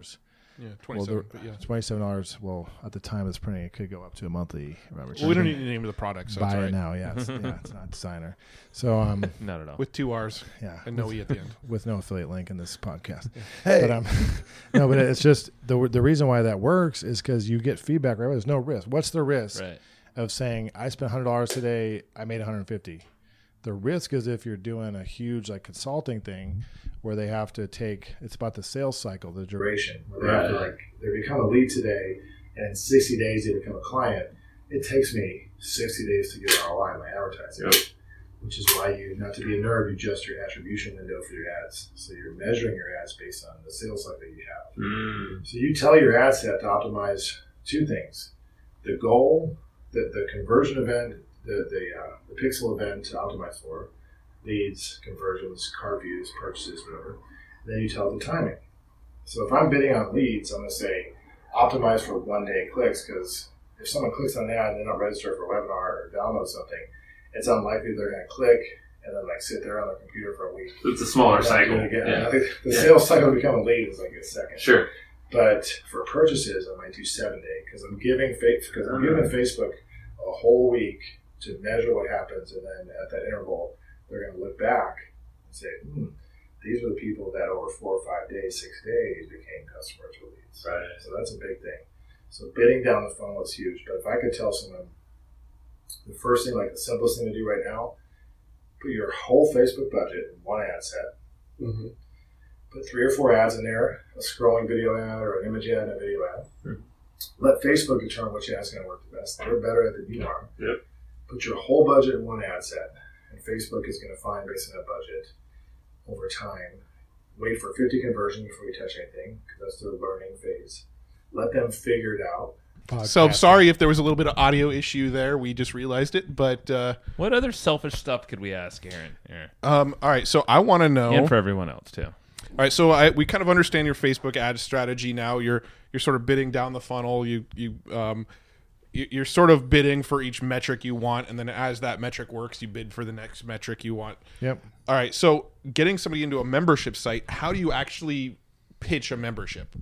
Yeah, Well, twenty-seven. the- but yeah. twenty-seven dollars. Well, at the time of this printing, it could go up to a monthly membership. Well, we don't need to name the product, so buy it's all it right. now. Yeah, it's, yeah, it's not designer. So um, Not at all. With two R's yeah, and no E at the end. with no affiliate link in this podcast. But um, no, but it's just the the reason why that works is because you get feedback right away. There's no risk. What's the risk Right. of saying I spent one hundred dollars today, I made one hundred fifty? The risk is if you're doing a huge like consulting thing where they have to take, it's about the sales cycle, the duration, where they have to like, they become a lead today and in sixty days they become a client. It takes me sixty days to get R O I on my advertising, Yep. which is why you, not to be a nerd, you adjust your attribution window for your ads. So you're measuring your ads based on the sales cycle you have. Mm. So you tell your ad set to optimize two things: the goal, the, the conversion event, the the, uh, the pixel event to optimize for, leads, conversions, cart views, purchases, whatever. Then you tell the timing. So if I'm bidding on leads, I'm going to say optimize for one day clicks, because if someone clicks on the ad and they don't register for a webinar or download something, it's unlikely they're going to click and then like sit there on their computer for a week. It's a smaller and not cycle. do it again. Yeah. I think the Yeah. sales cycle to become a lead is like a second. Sure. But for purchases, I might do seven day because I'm giving because I'm giving Facebook a whole week to measure what happens, and then at that interval, they're going to look back and say, hmm, these are the people that over four or five days, six days became customers or leads. Right. So that's a big thing. So bidding down the funnel is huge. But if I could tell someone, the first thing, like the simplest thing to do right now, put your whole Facebook budget in one ad set. Mm-hmm. Put three or four ads in there, a scrolling video ad or an image ad and a video ad. Hmm. Let Facebook determine which ad's going to work the best. They're better at it than you are. Yep. Put your whole budget in one ad set, and Facebook is going to find based on that budget over time. Wait for fifty conversions before you touch anything, because that's their learning phase. Let them figure it out. So sorry if there was a little bit of audio issue there. We just realized it. But uh, What other selfish stuff could we ask Aaron? Aaron. um, all right, so I want to know. And for everyone else, too. All right, so I, we kind of understand your Facebook ad strategy now. You're you're sort of bidding down the funnel. You you um you- you're sort of bidding for each metric you want, and then as that metric works, you bid for the next metric you want. Yep. All right, so getting somebody into a membership site, how do you actually pitch a membership?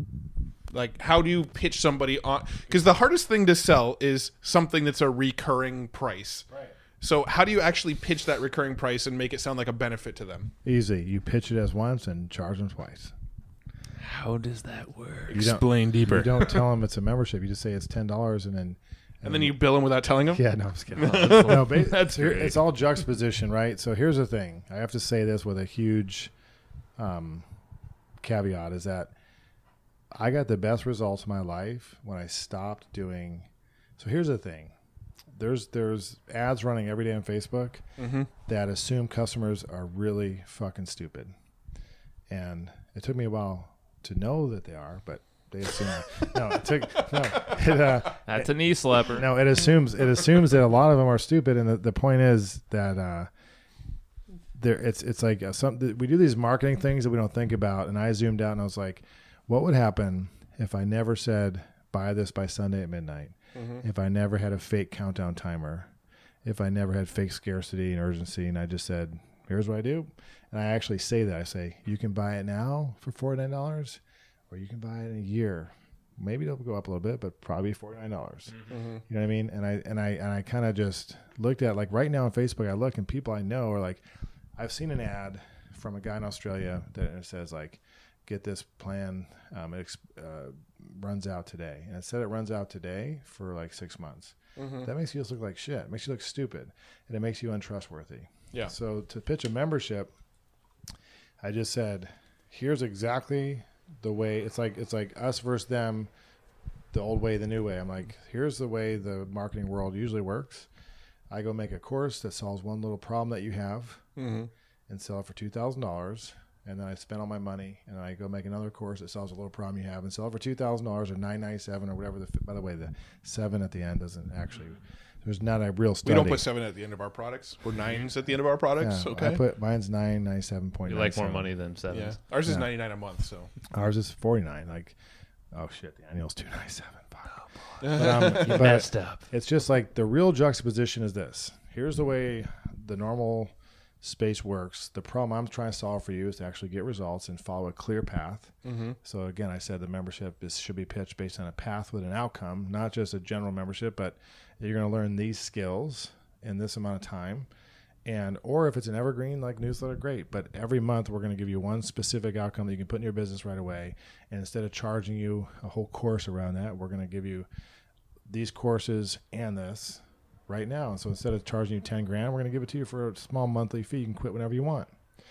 Like, how do you pitch somebody on? Because the hardest thing to sell is something that's a recurring price. Right. So how do you actually pitch that recurring price and make it sound like a benefit to them? Easy. You pitch it as once and charge them twice. How does that work? You don't, Explain deeper. you don't tell them it's a membership. You just say it's ten dollars, and then And then you bill them without telling them? yeah, no, I'm just kidding. no, ba- That's here- great. it's all juxtaposition, right? So here's the thing. I have to say this with a huge um, caveat: is that I got the best results of my life when I stopped doing. So here's the thing: there's there's ads running every day on Facebook Mm-hmm. that assume customers are really fucking stupid, and it took me a while to know that they are, but they assume. no, it took no. It, uh, That's a knee slapper. no, it assumes it assumes that a lot of them are stupid, and the, the point is that uh, there it's it's like uh, some we do these marketing things that we don't think about. And I zoomed out and I was like, what would happen if I never said buy this by Sunday at midnight? Mm-hmm. If I never had a fake countdown timer? If I never had fake scarcity and urgency, and I just said, here's what I do, and I actually say that I say you can buy it now for forty-nine dollars, or you can buy it in a year. Maybe it'll go up a little bit, but probably forty-nine dollars. Mm-hmm. You know what I mean? And I and I and I kind of just looked at, like, right now on Facebook, I look and people I know are like, I've seen an ad from a guy in Australia that it says like, get this plan. Um, it ex- uh, runs out today, and it said it runs out today for like six months. Mm-hmm. That makes you just look like shit. It makes you look stupid, and it makes you untrustworthy. Yeah. So to pitch a membership, I just said, here's exactly the way. It's like it's like us versus them, the old way, the new way. I'm like, here's the way the marketing world usually works. I go make a course that solves one little problem that you have, Mm-hmm. and sell it for two thousand dollars. And then I spend all my money, and I go make another course that solves a little problem you have, and sell it for two thousand dollars or nine ninety seven or whatever. The by the way, the seven at the end doesn't actually. There's not a real We study. don't put seven at the end of our products. We're nines at the end of our products. Yeah, okay. I put mine's nine ninety seven point You nine. like more money than seven. yeah. Ours is Yeah. ninety-nine a month, so. Ours is forty nine. Like, oh shit, the annual's two ninety seven. But, um, but Messed up. it's just like the real juxtaposition is this. Here's the way the normal space works. The problem I'm trying to solve for you is to actually get results and follow a clear path. Mm-hmm. So again, I said the membership is, should be pitched based on a path with an outcome, not just a general membership, but you're going to learn these skills in this amount of time. And or if it's an evergreen like newsletter, great. But every month we're going to give you one specific outcome that you can put in your business right away. And instead of charging you a whole course around that, we're going to give you these courses and this right now. And so instead of charging you ten grand, we're going to give it to you for a small monthly fee. You can quit whenever you want.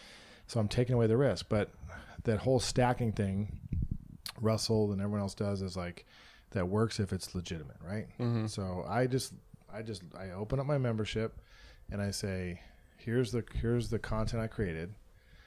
So I'm taking away the risk. But that whole stacking thing, Russell and everyone else does is like that works if it's legitimate, right? Mm-hmm. So I just I just I open up my membership and I say, here's the here's the content I created,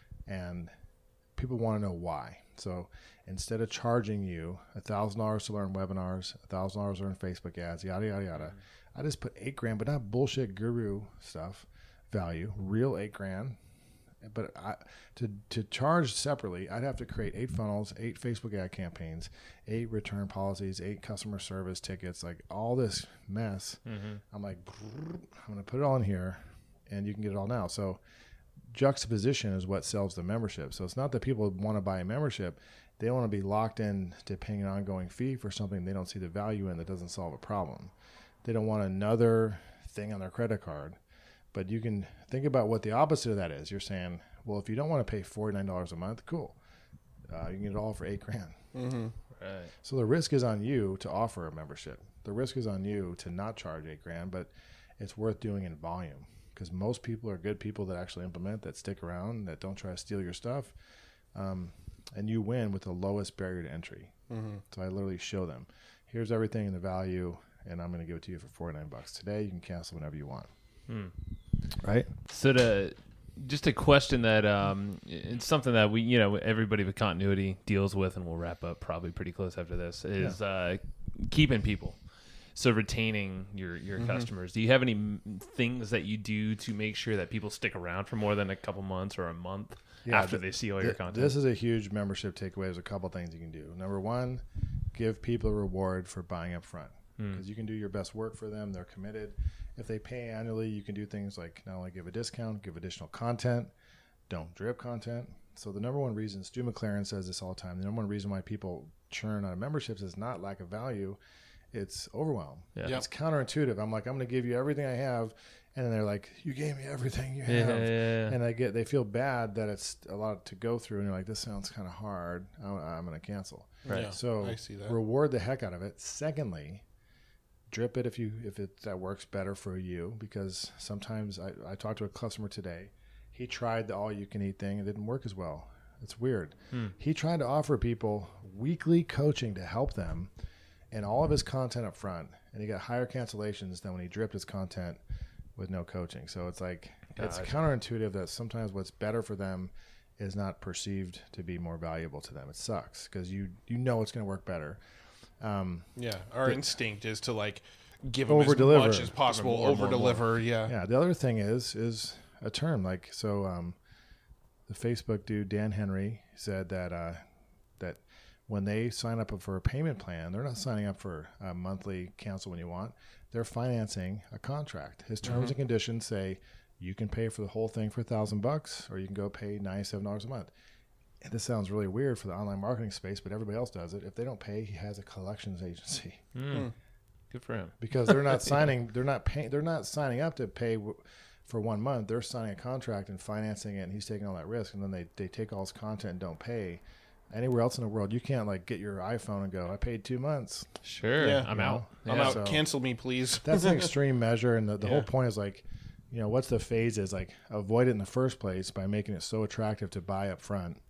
and people want to know why. So instead of charging you a thousand dollars to learn webinars, a thousand dollars to learn Facebook ads, yada yada yada, mm-hmm. I just put eight grand, but not bullshit guru stuff, value, real eight grand. But I, to to charge separately, I'd have to create eight funnels, eight Facebook ad campaigns, eight return policies, eight customer service tickets, like all this mess. Mm-hmm. I'm like, I'm going to put it all in here, and you can get it all now. So juxtaposition is what sells the membership. So it's not that people want to buy a membership. They want to be locked in to paying an ongoing fee for something they don't see the value in that doesn't solve a problem. They don't want another thing on their credit card. But you can think about what the opposite of that is. You're saying, well, if you don't want to pay forty-nine dollars a month, cool. Uh, you can get it all for eight grand. Mm-hmm. Right. So the risk is on you to offer a membership. The risk is on you to not charge eight grand, but it's worth doing in volume because most people are good people that actually implement, that stick around, that don't try to steal your stuff. Um, and you win with the lowest barrier to entry. Mm-hmm. So I literally show them, here's everything in the value, and I'm going to give it to you for forty-nine bucks today. You can cancel whenever you want. Hmm. Right. So to just a question that um, it's something that we, you know, everybody with continuity deals with, and we'll wrap up probably pretty close after this, is yeah. uh, keeping people. So retaining your, your mm-hmm. customers. Do you have any m- things that you do to make sure that people stick around for more than a couple months or a month yeah, after th- they see all th- your content? This is a huge membership takeaway. There's a couple things you can do. Number one, give people a reward for buying up front. Because mm. you can do your best work for them. They're committed. If they pay annually, you can do things like not only give a discount, give additional content, don't drip content. So the number one reason, Stu McLaren says this all the time, the number one reason why people churn out of memberships is not lack of value, it's overwhelm. Yeah. Yep. It's counterintuitive. I'm like, I'm going to give you everything I have. And then they're like, you gave me everything you have. Yeah, yeah, yeah. And I get, they feel bad that it's a lot to go through. And you're like, this sounds kind of hard. I'm, I'm going to cancel. Right. Yeah, so I see that. Reward the heck out of it. Secondly, drip it if you if it that works better for you, because sometimes I, I talked to a customer today. He tried the all you can eat thing. It didn't work as well. It's weird. Hmm. He tried to offer people weekly coaching to help them and all of his content up front, and he got higher cancellations than when he dripped his content with no coaching. So it's like Gosh. It's counterintuitive that sometimes what's better for them is not perceived to be more valuable to them. It sucks because you you know it's going to work better. Um, yeah, our the, instinct is to like give them as much as possible, more, over more, deliver. More. Yeah, yeah. The other thing is is a term like so. Um, the Facebook dude Dan Henry said that uh, that when they sign up for a payment plan, they're not signing up for a monthly cancel when you want. They're financing a contract. His terms mm-hmm. and conditions say you can pay for the whole thing for a thousand bucks, or you can go pay ninety-seven dollars a month. And this sounds really weird for the online marketing space, but everybody else does it. If they don't pay, he has a collections agency. Mm. Good for him. Because they're not signing, they're not paying, they're not signing up to pay w- for one month. They're signing a contract and financing it, and he's taking all that risk. And then they, they take all his content and don't pay. Anywhere else in the world, you can't like get your iPhone and go, I paid two months. Sure, yeah. I'm out. I'm yeah. out. So Cancel me, please. That's an extreme measure, and the, the yeah. whole point is like, you know, what's the phase is like avoid it in the first place by making it so attractive to buy up front.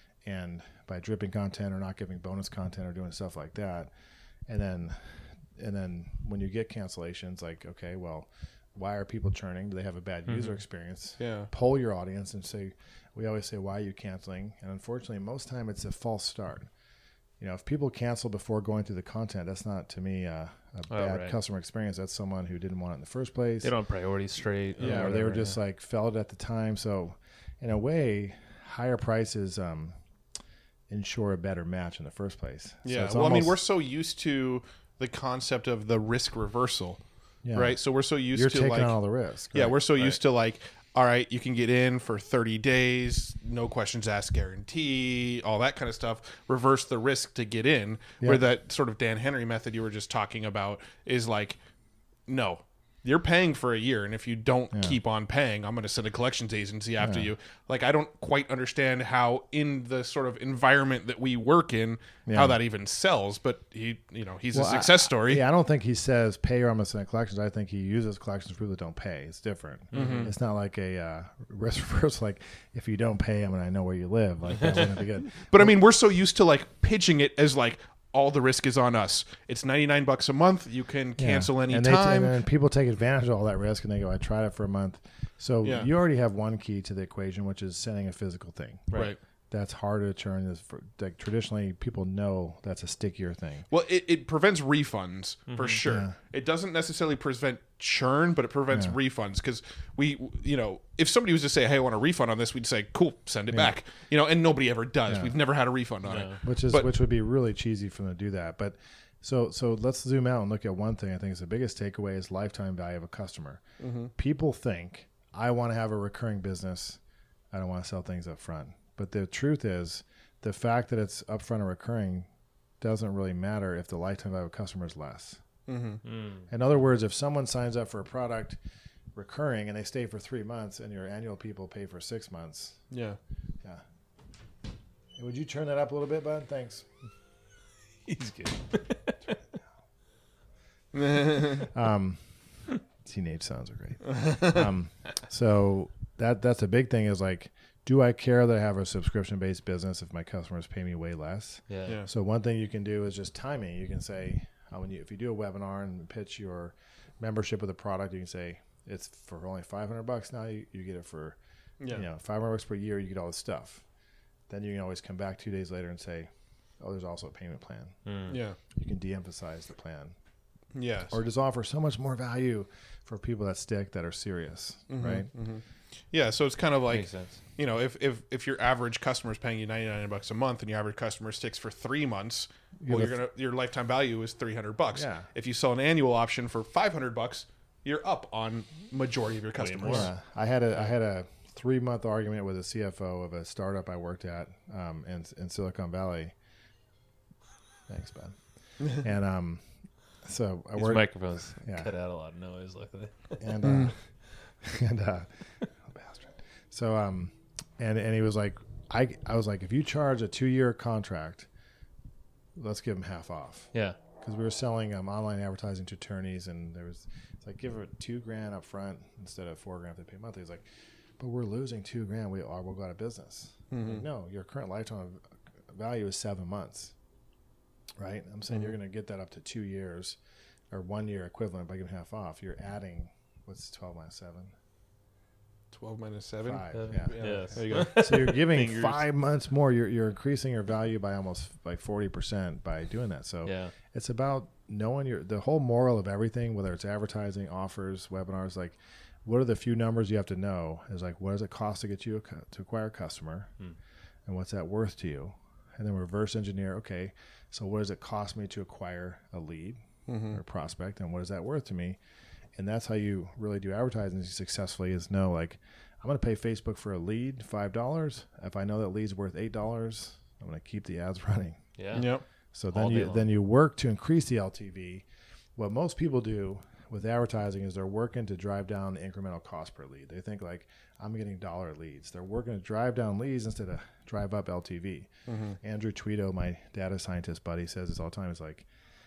And by dripping content or not giving bonus content or doing stuff like that. And then and then when you get cancellations, like, okay, well, why are people churning? Do they have a bad mm-hmm. user experience? Yeah. Poll your audience and say, we always say, why are you canceling? And unfortunately, most time it's a false start. You know, if people cancel before going through the content, that's not, to me, uh, a oh, bad right. customer experience. That's someone who didn't want it in the first place. They don't have priorities straight. Yeah, or, or they were just yeah. like felt it at the time. So in a way, higher prices um, ensure a better match in the first place. Yeah, so well, almost, I mean, we're so used to the concept of the risk reversal, yeah. right? So we're so used You're to taking like on all the risk. Yeah, right? we're so right. used to like all right, you can get in for thirty days, no questions asked guarantee, all that kind of stuff. Reverse the risk to get in, Yeah. where that sort of Dan Henry method you were just talking about is like, no, you're paying for a year, and if you don't Yeah. keep on paying, I'm going to send a collections agency after Yeah. you. Like, I don't quite understand how, in the sort of environment that we work in, Yeah. how that even sells. But he, you know, he's Well, a success I- story. Yeah, I don't think he says pay or I'm gonna send collections. I think he uses collections for people that don't pay. It's different. Mm-hmm. It's not like a uh, risk reverse. Like if you don't pay, I'm gonna know where you live. Like that wouldn't be good. But I mean, we're so used to like pitching it as like all the risk is on us. It's ninety-nine bucks a month. You can Yeah. cancel any and they, time. And then people take advantage of all that risk and they go, I tried it for a month. So Yeah. you already have one key to the equation, which is sending a physical thing. right. That's harder to churn. Is for, like traditionally, people know that's a stickier thing. Well, it, it prevents refunds for sure. Yeah. It doesn't necessarily prevent churn, but it prevents Yeah. refunds because we, you know, if somebody was to say, "Hey, I want a refund on this," we'd say, "Cool, send it back." You know, and nobody ever does. Yeah. We've never had a refund on it. Which is But- which would be really cheesy for them to do that. But so so let's zoom out and look at one thing. I think is the biggest takeaway is lifetime value of a customer. Mm-hmm. People think I want to have a recurring business. I don't want to sell things up front. But the truth is, the fact that it's upfront and recurring doesn't really matter if the lifetime value of a customer is less. Mm-hmm. In other words, if someone signs up for a product recurring and they stay for three months and your annual people pay for six months, Yeah. yeah. Hey, would you turn that up a little bit, bud? Thanks. He's good. Um, teenage sounds are great. Um, so that that's a big thing is like, do I care that I have a subscription based business if my customers pay me way less? Yeah. Yeah. So one thing you can do is just timing. You can say uh, when you if you do a webinar and pitch your membership with a product, you can say it's for only five hundred bucks now. You, you get it for Yeah. you know five hundred bucks per year. You get all this stuff. Then you can always come back two days later and say, oh, there's also a payment plan. Mm. Yeah. You can de-emphasize the plan. Yes. Or just offer so much more value for people that stick, that are serious, Mhm, right? mhm. Yeah. So it's kind of like, Makes sense. you know, if, if if your average customer is paying you ninety-nine bucks a month and your average customer sticks for three months, well, Yeah, you're gonna your lifetime value is three hundred bucks. Yeah. If you sell an annual option for five hundred bucks, you're up on majority of your customers. Yeah, I had a I had a three month argument with a C F O of a startup I worked at um, in in Silicon Valley. Thanks, Ben. and um, so I These worked microphones yeah. cut out a lot of noise, luckily. and uh, and uh, bastard. So um, and and he was like, I I was like, if you charge a two year contract, let's give him half off. Yeah. Because we were selling um, online advertising to attorneys, and there was it's like give her two grand up front instead of four grand to pay monthly. He's like, but we're losing two grand. We are we'll go out of business. Mm-hmm. Like, no, your current lifetime value is seven months, right? I'm saying Mm-hmm. you're going to get that up to two years or one year equivalent by giving half off. You're adding what's twelve minus seven? Twelve minus seven. Five. Seven. Yeah. Yeah. Yes. There you go. So you're giving Fingers. five months more. You're you're increasing your value by almost like forty percent by doing that. So Yeah. it's about knowing your the whole moral of everything, whether it's advertising, offers, webinars. Like, what are the few numbers you have to know? Is like, what does it cost to get you a, cu- to acquire a customer, Hmm. and what's that worth to you? And then reverse engineer. Okay, so what does it cost me to acquire a lead Mm-hmm. or prospect, and what is that worth to me? And that's how you really do advertising successfully. Is know like, I'm going to pay Facebook for a lead five dollars. If I know that lead's worth eight dollars, I'm going to keep the ads running. Yeah. Yep. So All then day you long. then you work to increase the L T V. What most people do with advertising is they're working to drive down the incremental cost per lead. They think like, I'm getting dollar leads. They're working to drive down leads instead of drive up L T V. Mm-hmm. Andrew Tweedo, my data scientist buddy, says this all the time. It's like,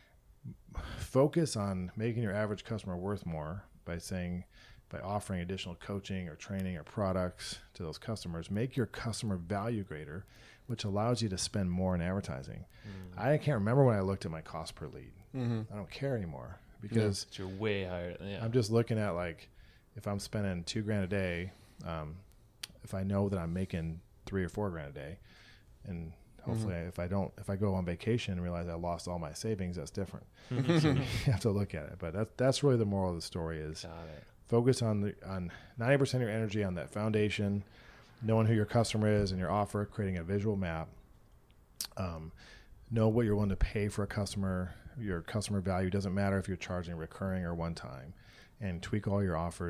focus on making your average customer worth more by saying, by offering additional coaching or training or products to those customers. Make your customer value greater, which allows you to spend more in advertising. Mm. I can't remember when I looked at my cost per lead. Mm-hmm. I don't care anymore because But you're way higher. Yeah. I'm just looking at like, if I'm spending two grand a day, um, if I know that I'm making three or four grand a day, and hopefully if I don't, if I go on vacation and realize I lost all my savings, that's different. So you have to look at it. But that's that's really the moral of the story is Got it. focus on the on ninety percent of your energy on that foundation, knowing who your customer is and your offer, creating a visual map. Um, know what you're willing to pay for a customer. Your customer value doesn't matter if you're charging recurring or one time, and tweak all your offers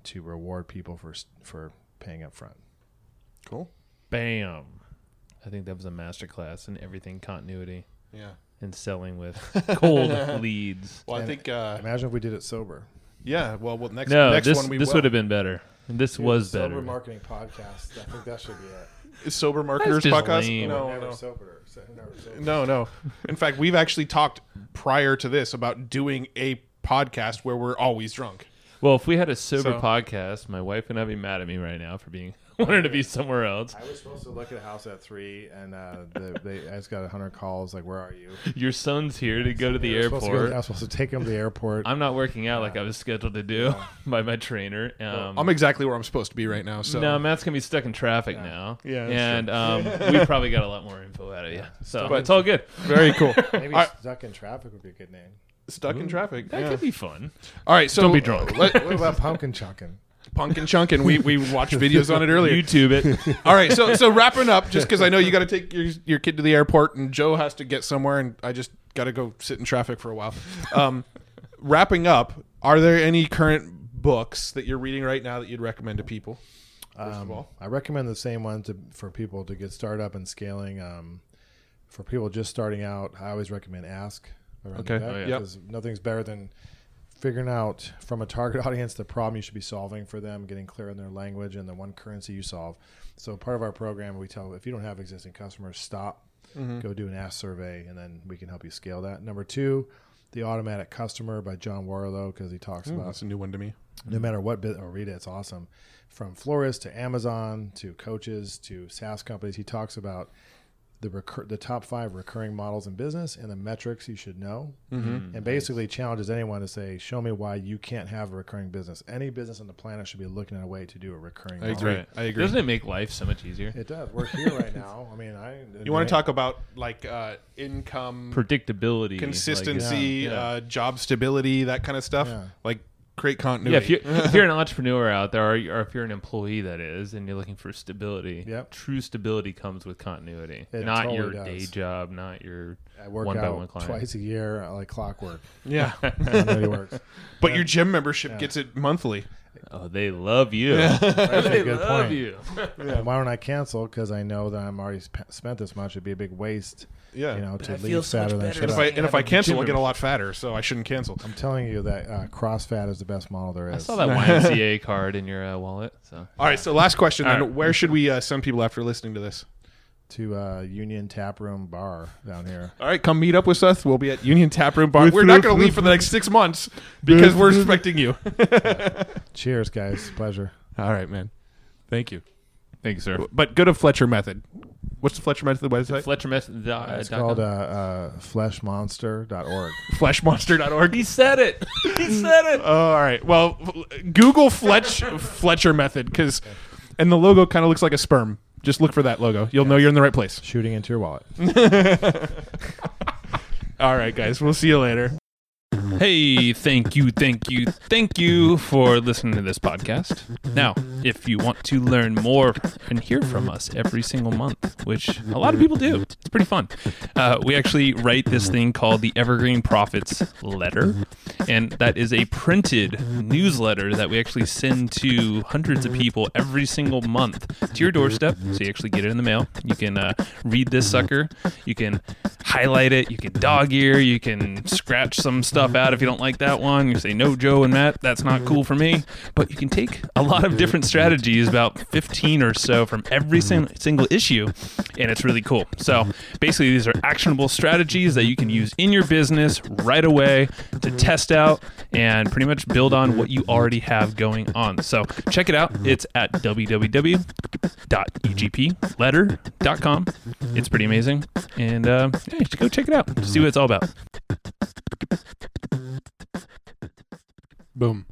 to reward people for for paying up front. Cool. Bam. I think that was a masterclass in everything continuity Yeah. and selling with cold leads. Well, I And think. Uh, Imagine if we did it sober. yeah. Well, well next No, next this one we this will. would have been better. This was sober better. marketing podcast. I think that should be it. Is Sober Marketers just podcast. lame. No, never no. sober. Never sober. No, no. In fact, we've actually talked prior to this about doing a podcast where we're always drunk. Well, if we had a sober So- podcast, my wife would not be mad at me right now for being wanting to be somewhere else. I was supposed to look at a house at three, and uh, the, they, I just got a hundred calls. Like, where are you? Your son's here to go to the We were supposed to go- airport. I was supposed to take him to the airport. I'm not working out like I was scheduled to do by my trainer. Um, I'm exactly where I'm supposed to be right now. So no, Matt's gonna be stuck in traffic now. Yeah, that's and um, we probably got a lot more info out of you, so But- it's all good. very cool. Maybe I- stuck in traffic would be a good name. Stuck in traffic. That yeah. could be fun. All right, so Don't be drunk. Let, What about pumpkin chunkin'? Punkin' Chunkin'. We we watched videos on it earlier. YouTube it. All right, so so wrapping up, just because I know you got to take your your kid to the airport, and Joe has to get somewhere, and I just got to go sit in traffic for a while. Um, wrapping up, are there any current books that you're reading right now that you'd recommend to people? First of Um, all, I recommend the same one to, for people to get started up and scaling. Um, for people just starting out, I always recommend Ask. Okay. Oh, yeah. Yep. Because nothing's better than figuring out from a target audience the problem you should be solving for them, getting clear in their language and the one currency you solve. So part of our program, we tell if you don't have existing customers, stop, go do an Ask survey, and then we can help you scale that. Number two, The Automatic Customer by John Warlow, because he talks Ooh, about that's a new one to me. no matter what bit, or read it, it's awesome. From florists to Amazon to coaches to SaaS companies, he talks about the recur- the top five recurring models in business and the metrics you should know, Mm-hmm. and basically challenges anyone to say, show me why you can't have a recurring business. Any business on the planet should be looking at a way to do a recurring I model. agree. Right. I agree. Doesn't it make life so much easier? It does. We're here right now. I mean, I You want to talk about like uh, income, Predictability, consistency, Like, yeah. uh, job stability, that kind of stuff? Yeah. Like create yeah, continuity. if you're if you're an entrepreneur out there, or, you- or if you're an employee, that is, and you're looking for stability, Yep. true stability comes with continuity, It not totally your does. day job, not your I work one by out one client. twice a year uh, like clockwork. yeah. Continuity works. But your gym membership Yeah. gets it monthly. Oh, they love you. That's a they good love point. you. And why don't I cancel? Because I know that I'm already sp- spent this much. It'd be a big waste. Yeah. You know, But to I leave feel so much fatter than I better should And if have. I Having and if I a cancel, gym I'll get a membership. lot fatter, so I shouldn't cancel. I'm telling you that uh, CrossFat is the best model there is. I saw that Y M C A card in your uh, wallet. So All right, so last question All then. right. Where should we uh, send people after listening to this? To uh, Union Tap Room Bar down here. All right, come meet up with us. We'll be at Union Tap Room Bar. We're not going to leave for the next six months because we're expecting you. Cheers, guys. Pleasure. All right, man. Thank you. thank you, sir. But go to Fletcher Method. What's the Fletcher Method website? Fletcher Method. Uh, It's dot called uh, com. uh, flesh monster dot org. flesh monster dot org. He said it. He said it. Oh, all right. Well, Google Fletch Fletcher Method because, and the logo kind of looks like a sperm. Just look for that logo. You'll know you're in the right place. Shooting into your wallet. All right, guys. We'll see you later. Hey, thank you, thank you, thank you for listening to this podcast. Now, if you want to learn more and hear from us every single month, which a lot of people do, it's pretty fun. Uh, we actually write this thing called the Evergreen Profits Letter, and that is a printed newsletter that we actually send to hundreds of people every single month to your doorstep. So you actually get it in the mail. You can uh, read this sucker. You can highlight it. You can dog ear. You can scratch some stuff out if you don't like that one. You say, no, Joe and Matt, that's not cool for me. But you can take a lot of different strategies, about fifteen or so from every sing- single issue, and it's really cool. So basically, these are actionable strategies that you can use in your business right away to test out and pretty much build on what you already have going on. So check it out. It's at w w w dot e g p letter dot com. It's pretty amazing. And uh, yeah, you should go check it out. See what it's all about. Boom.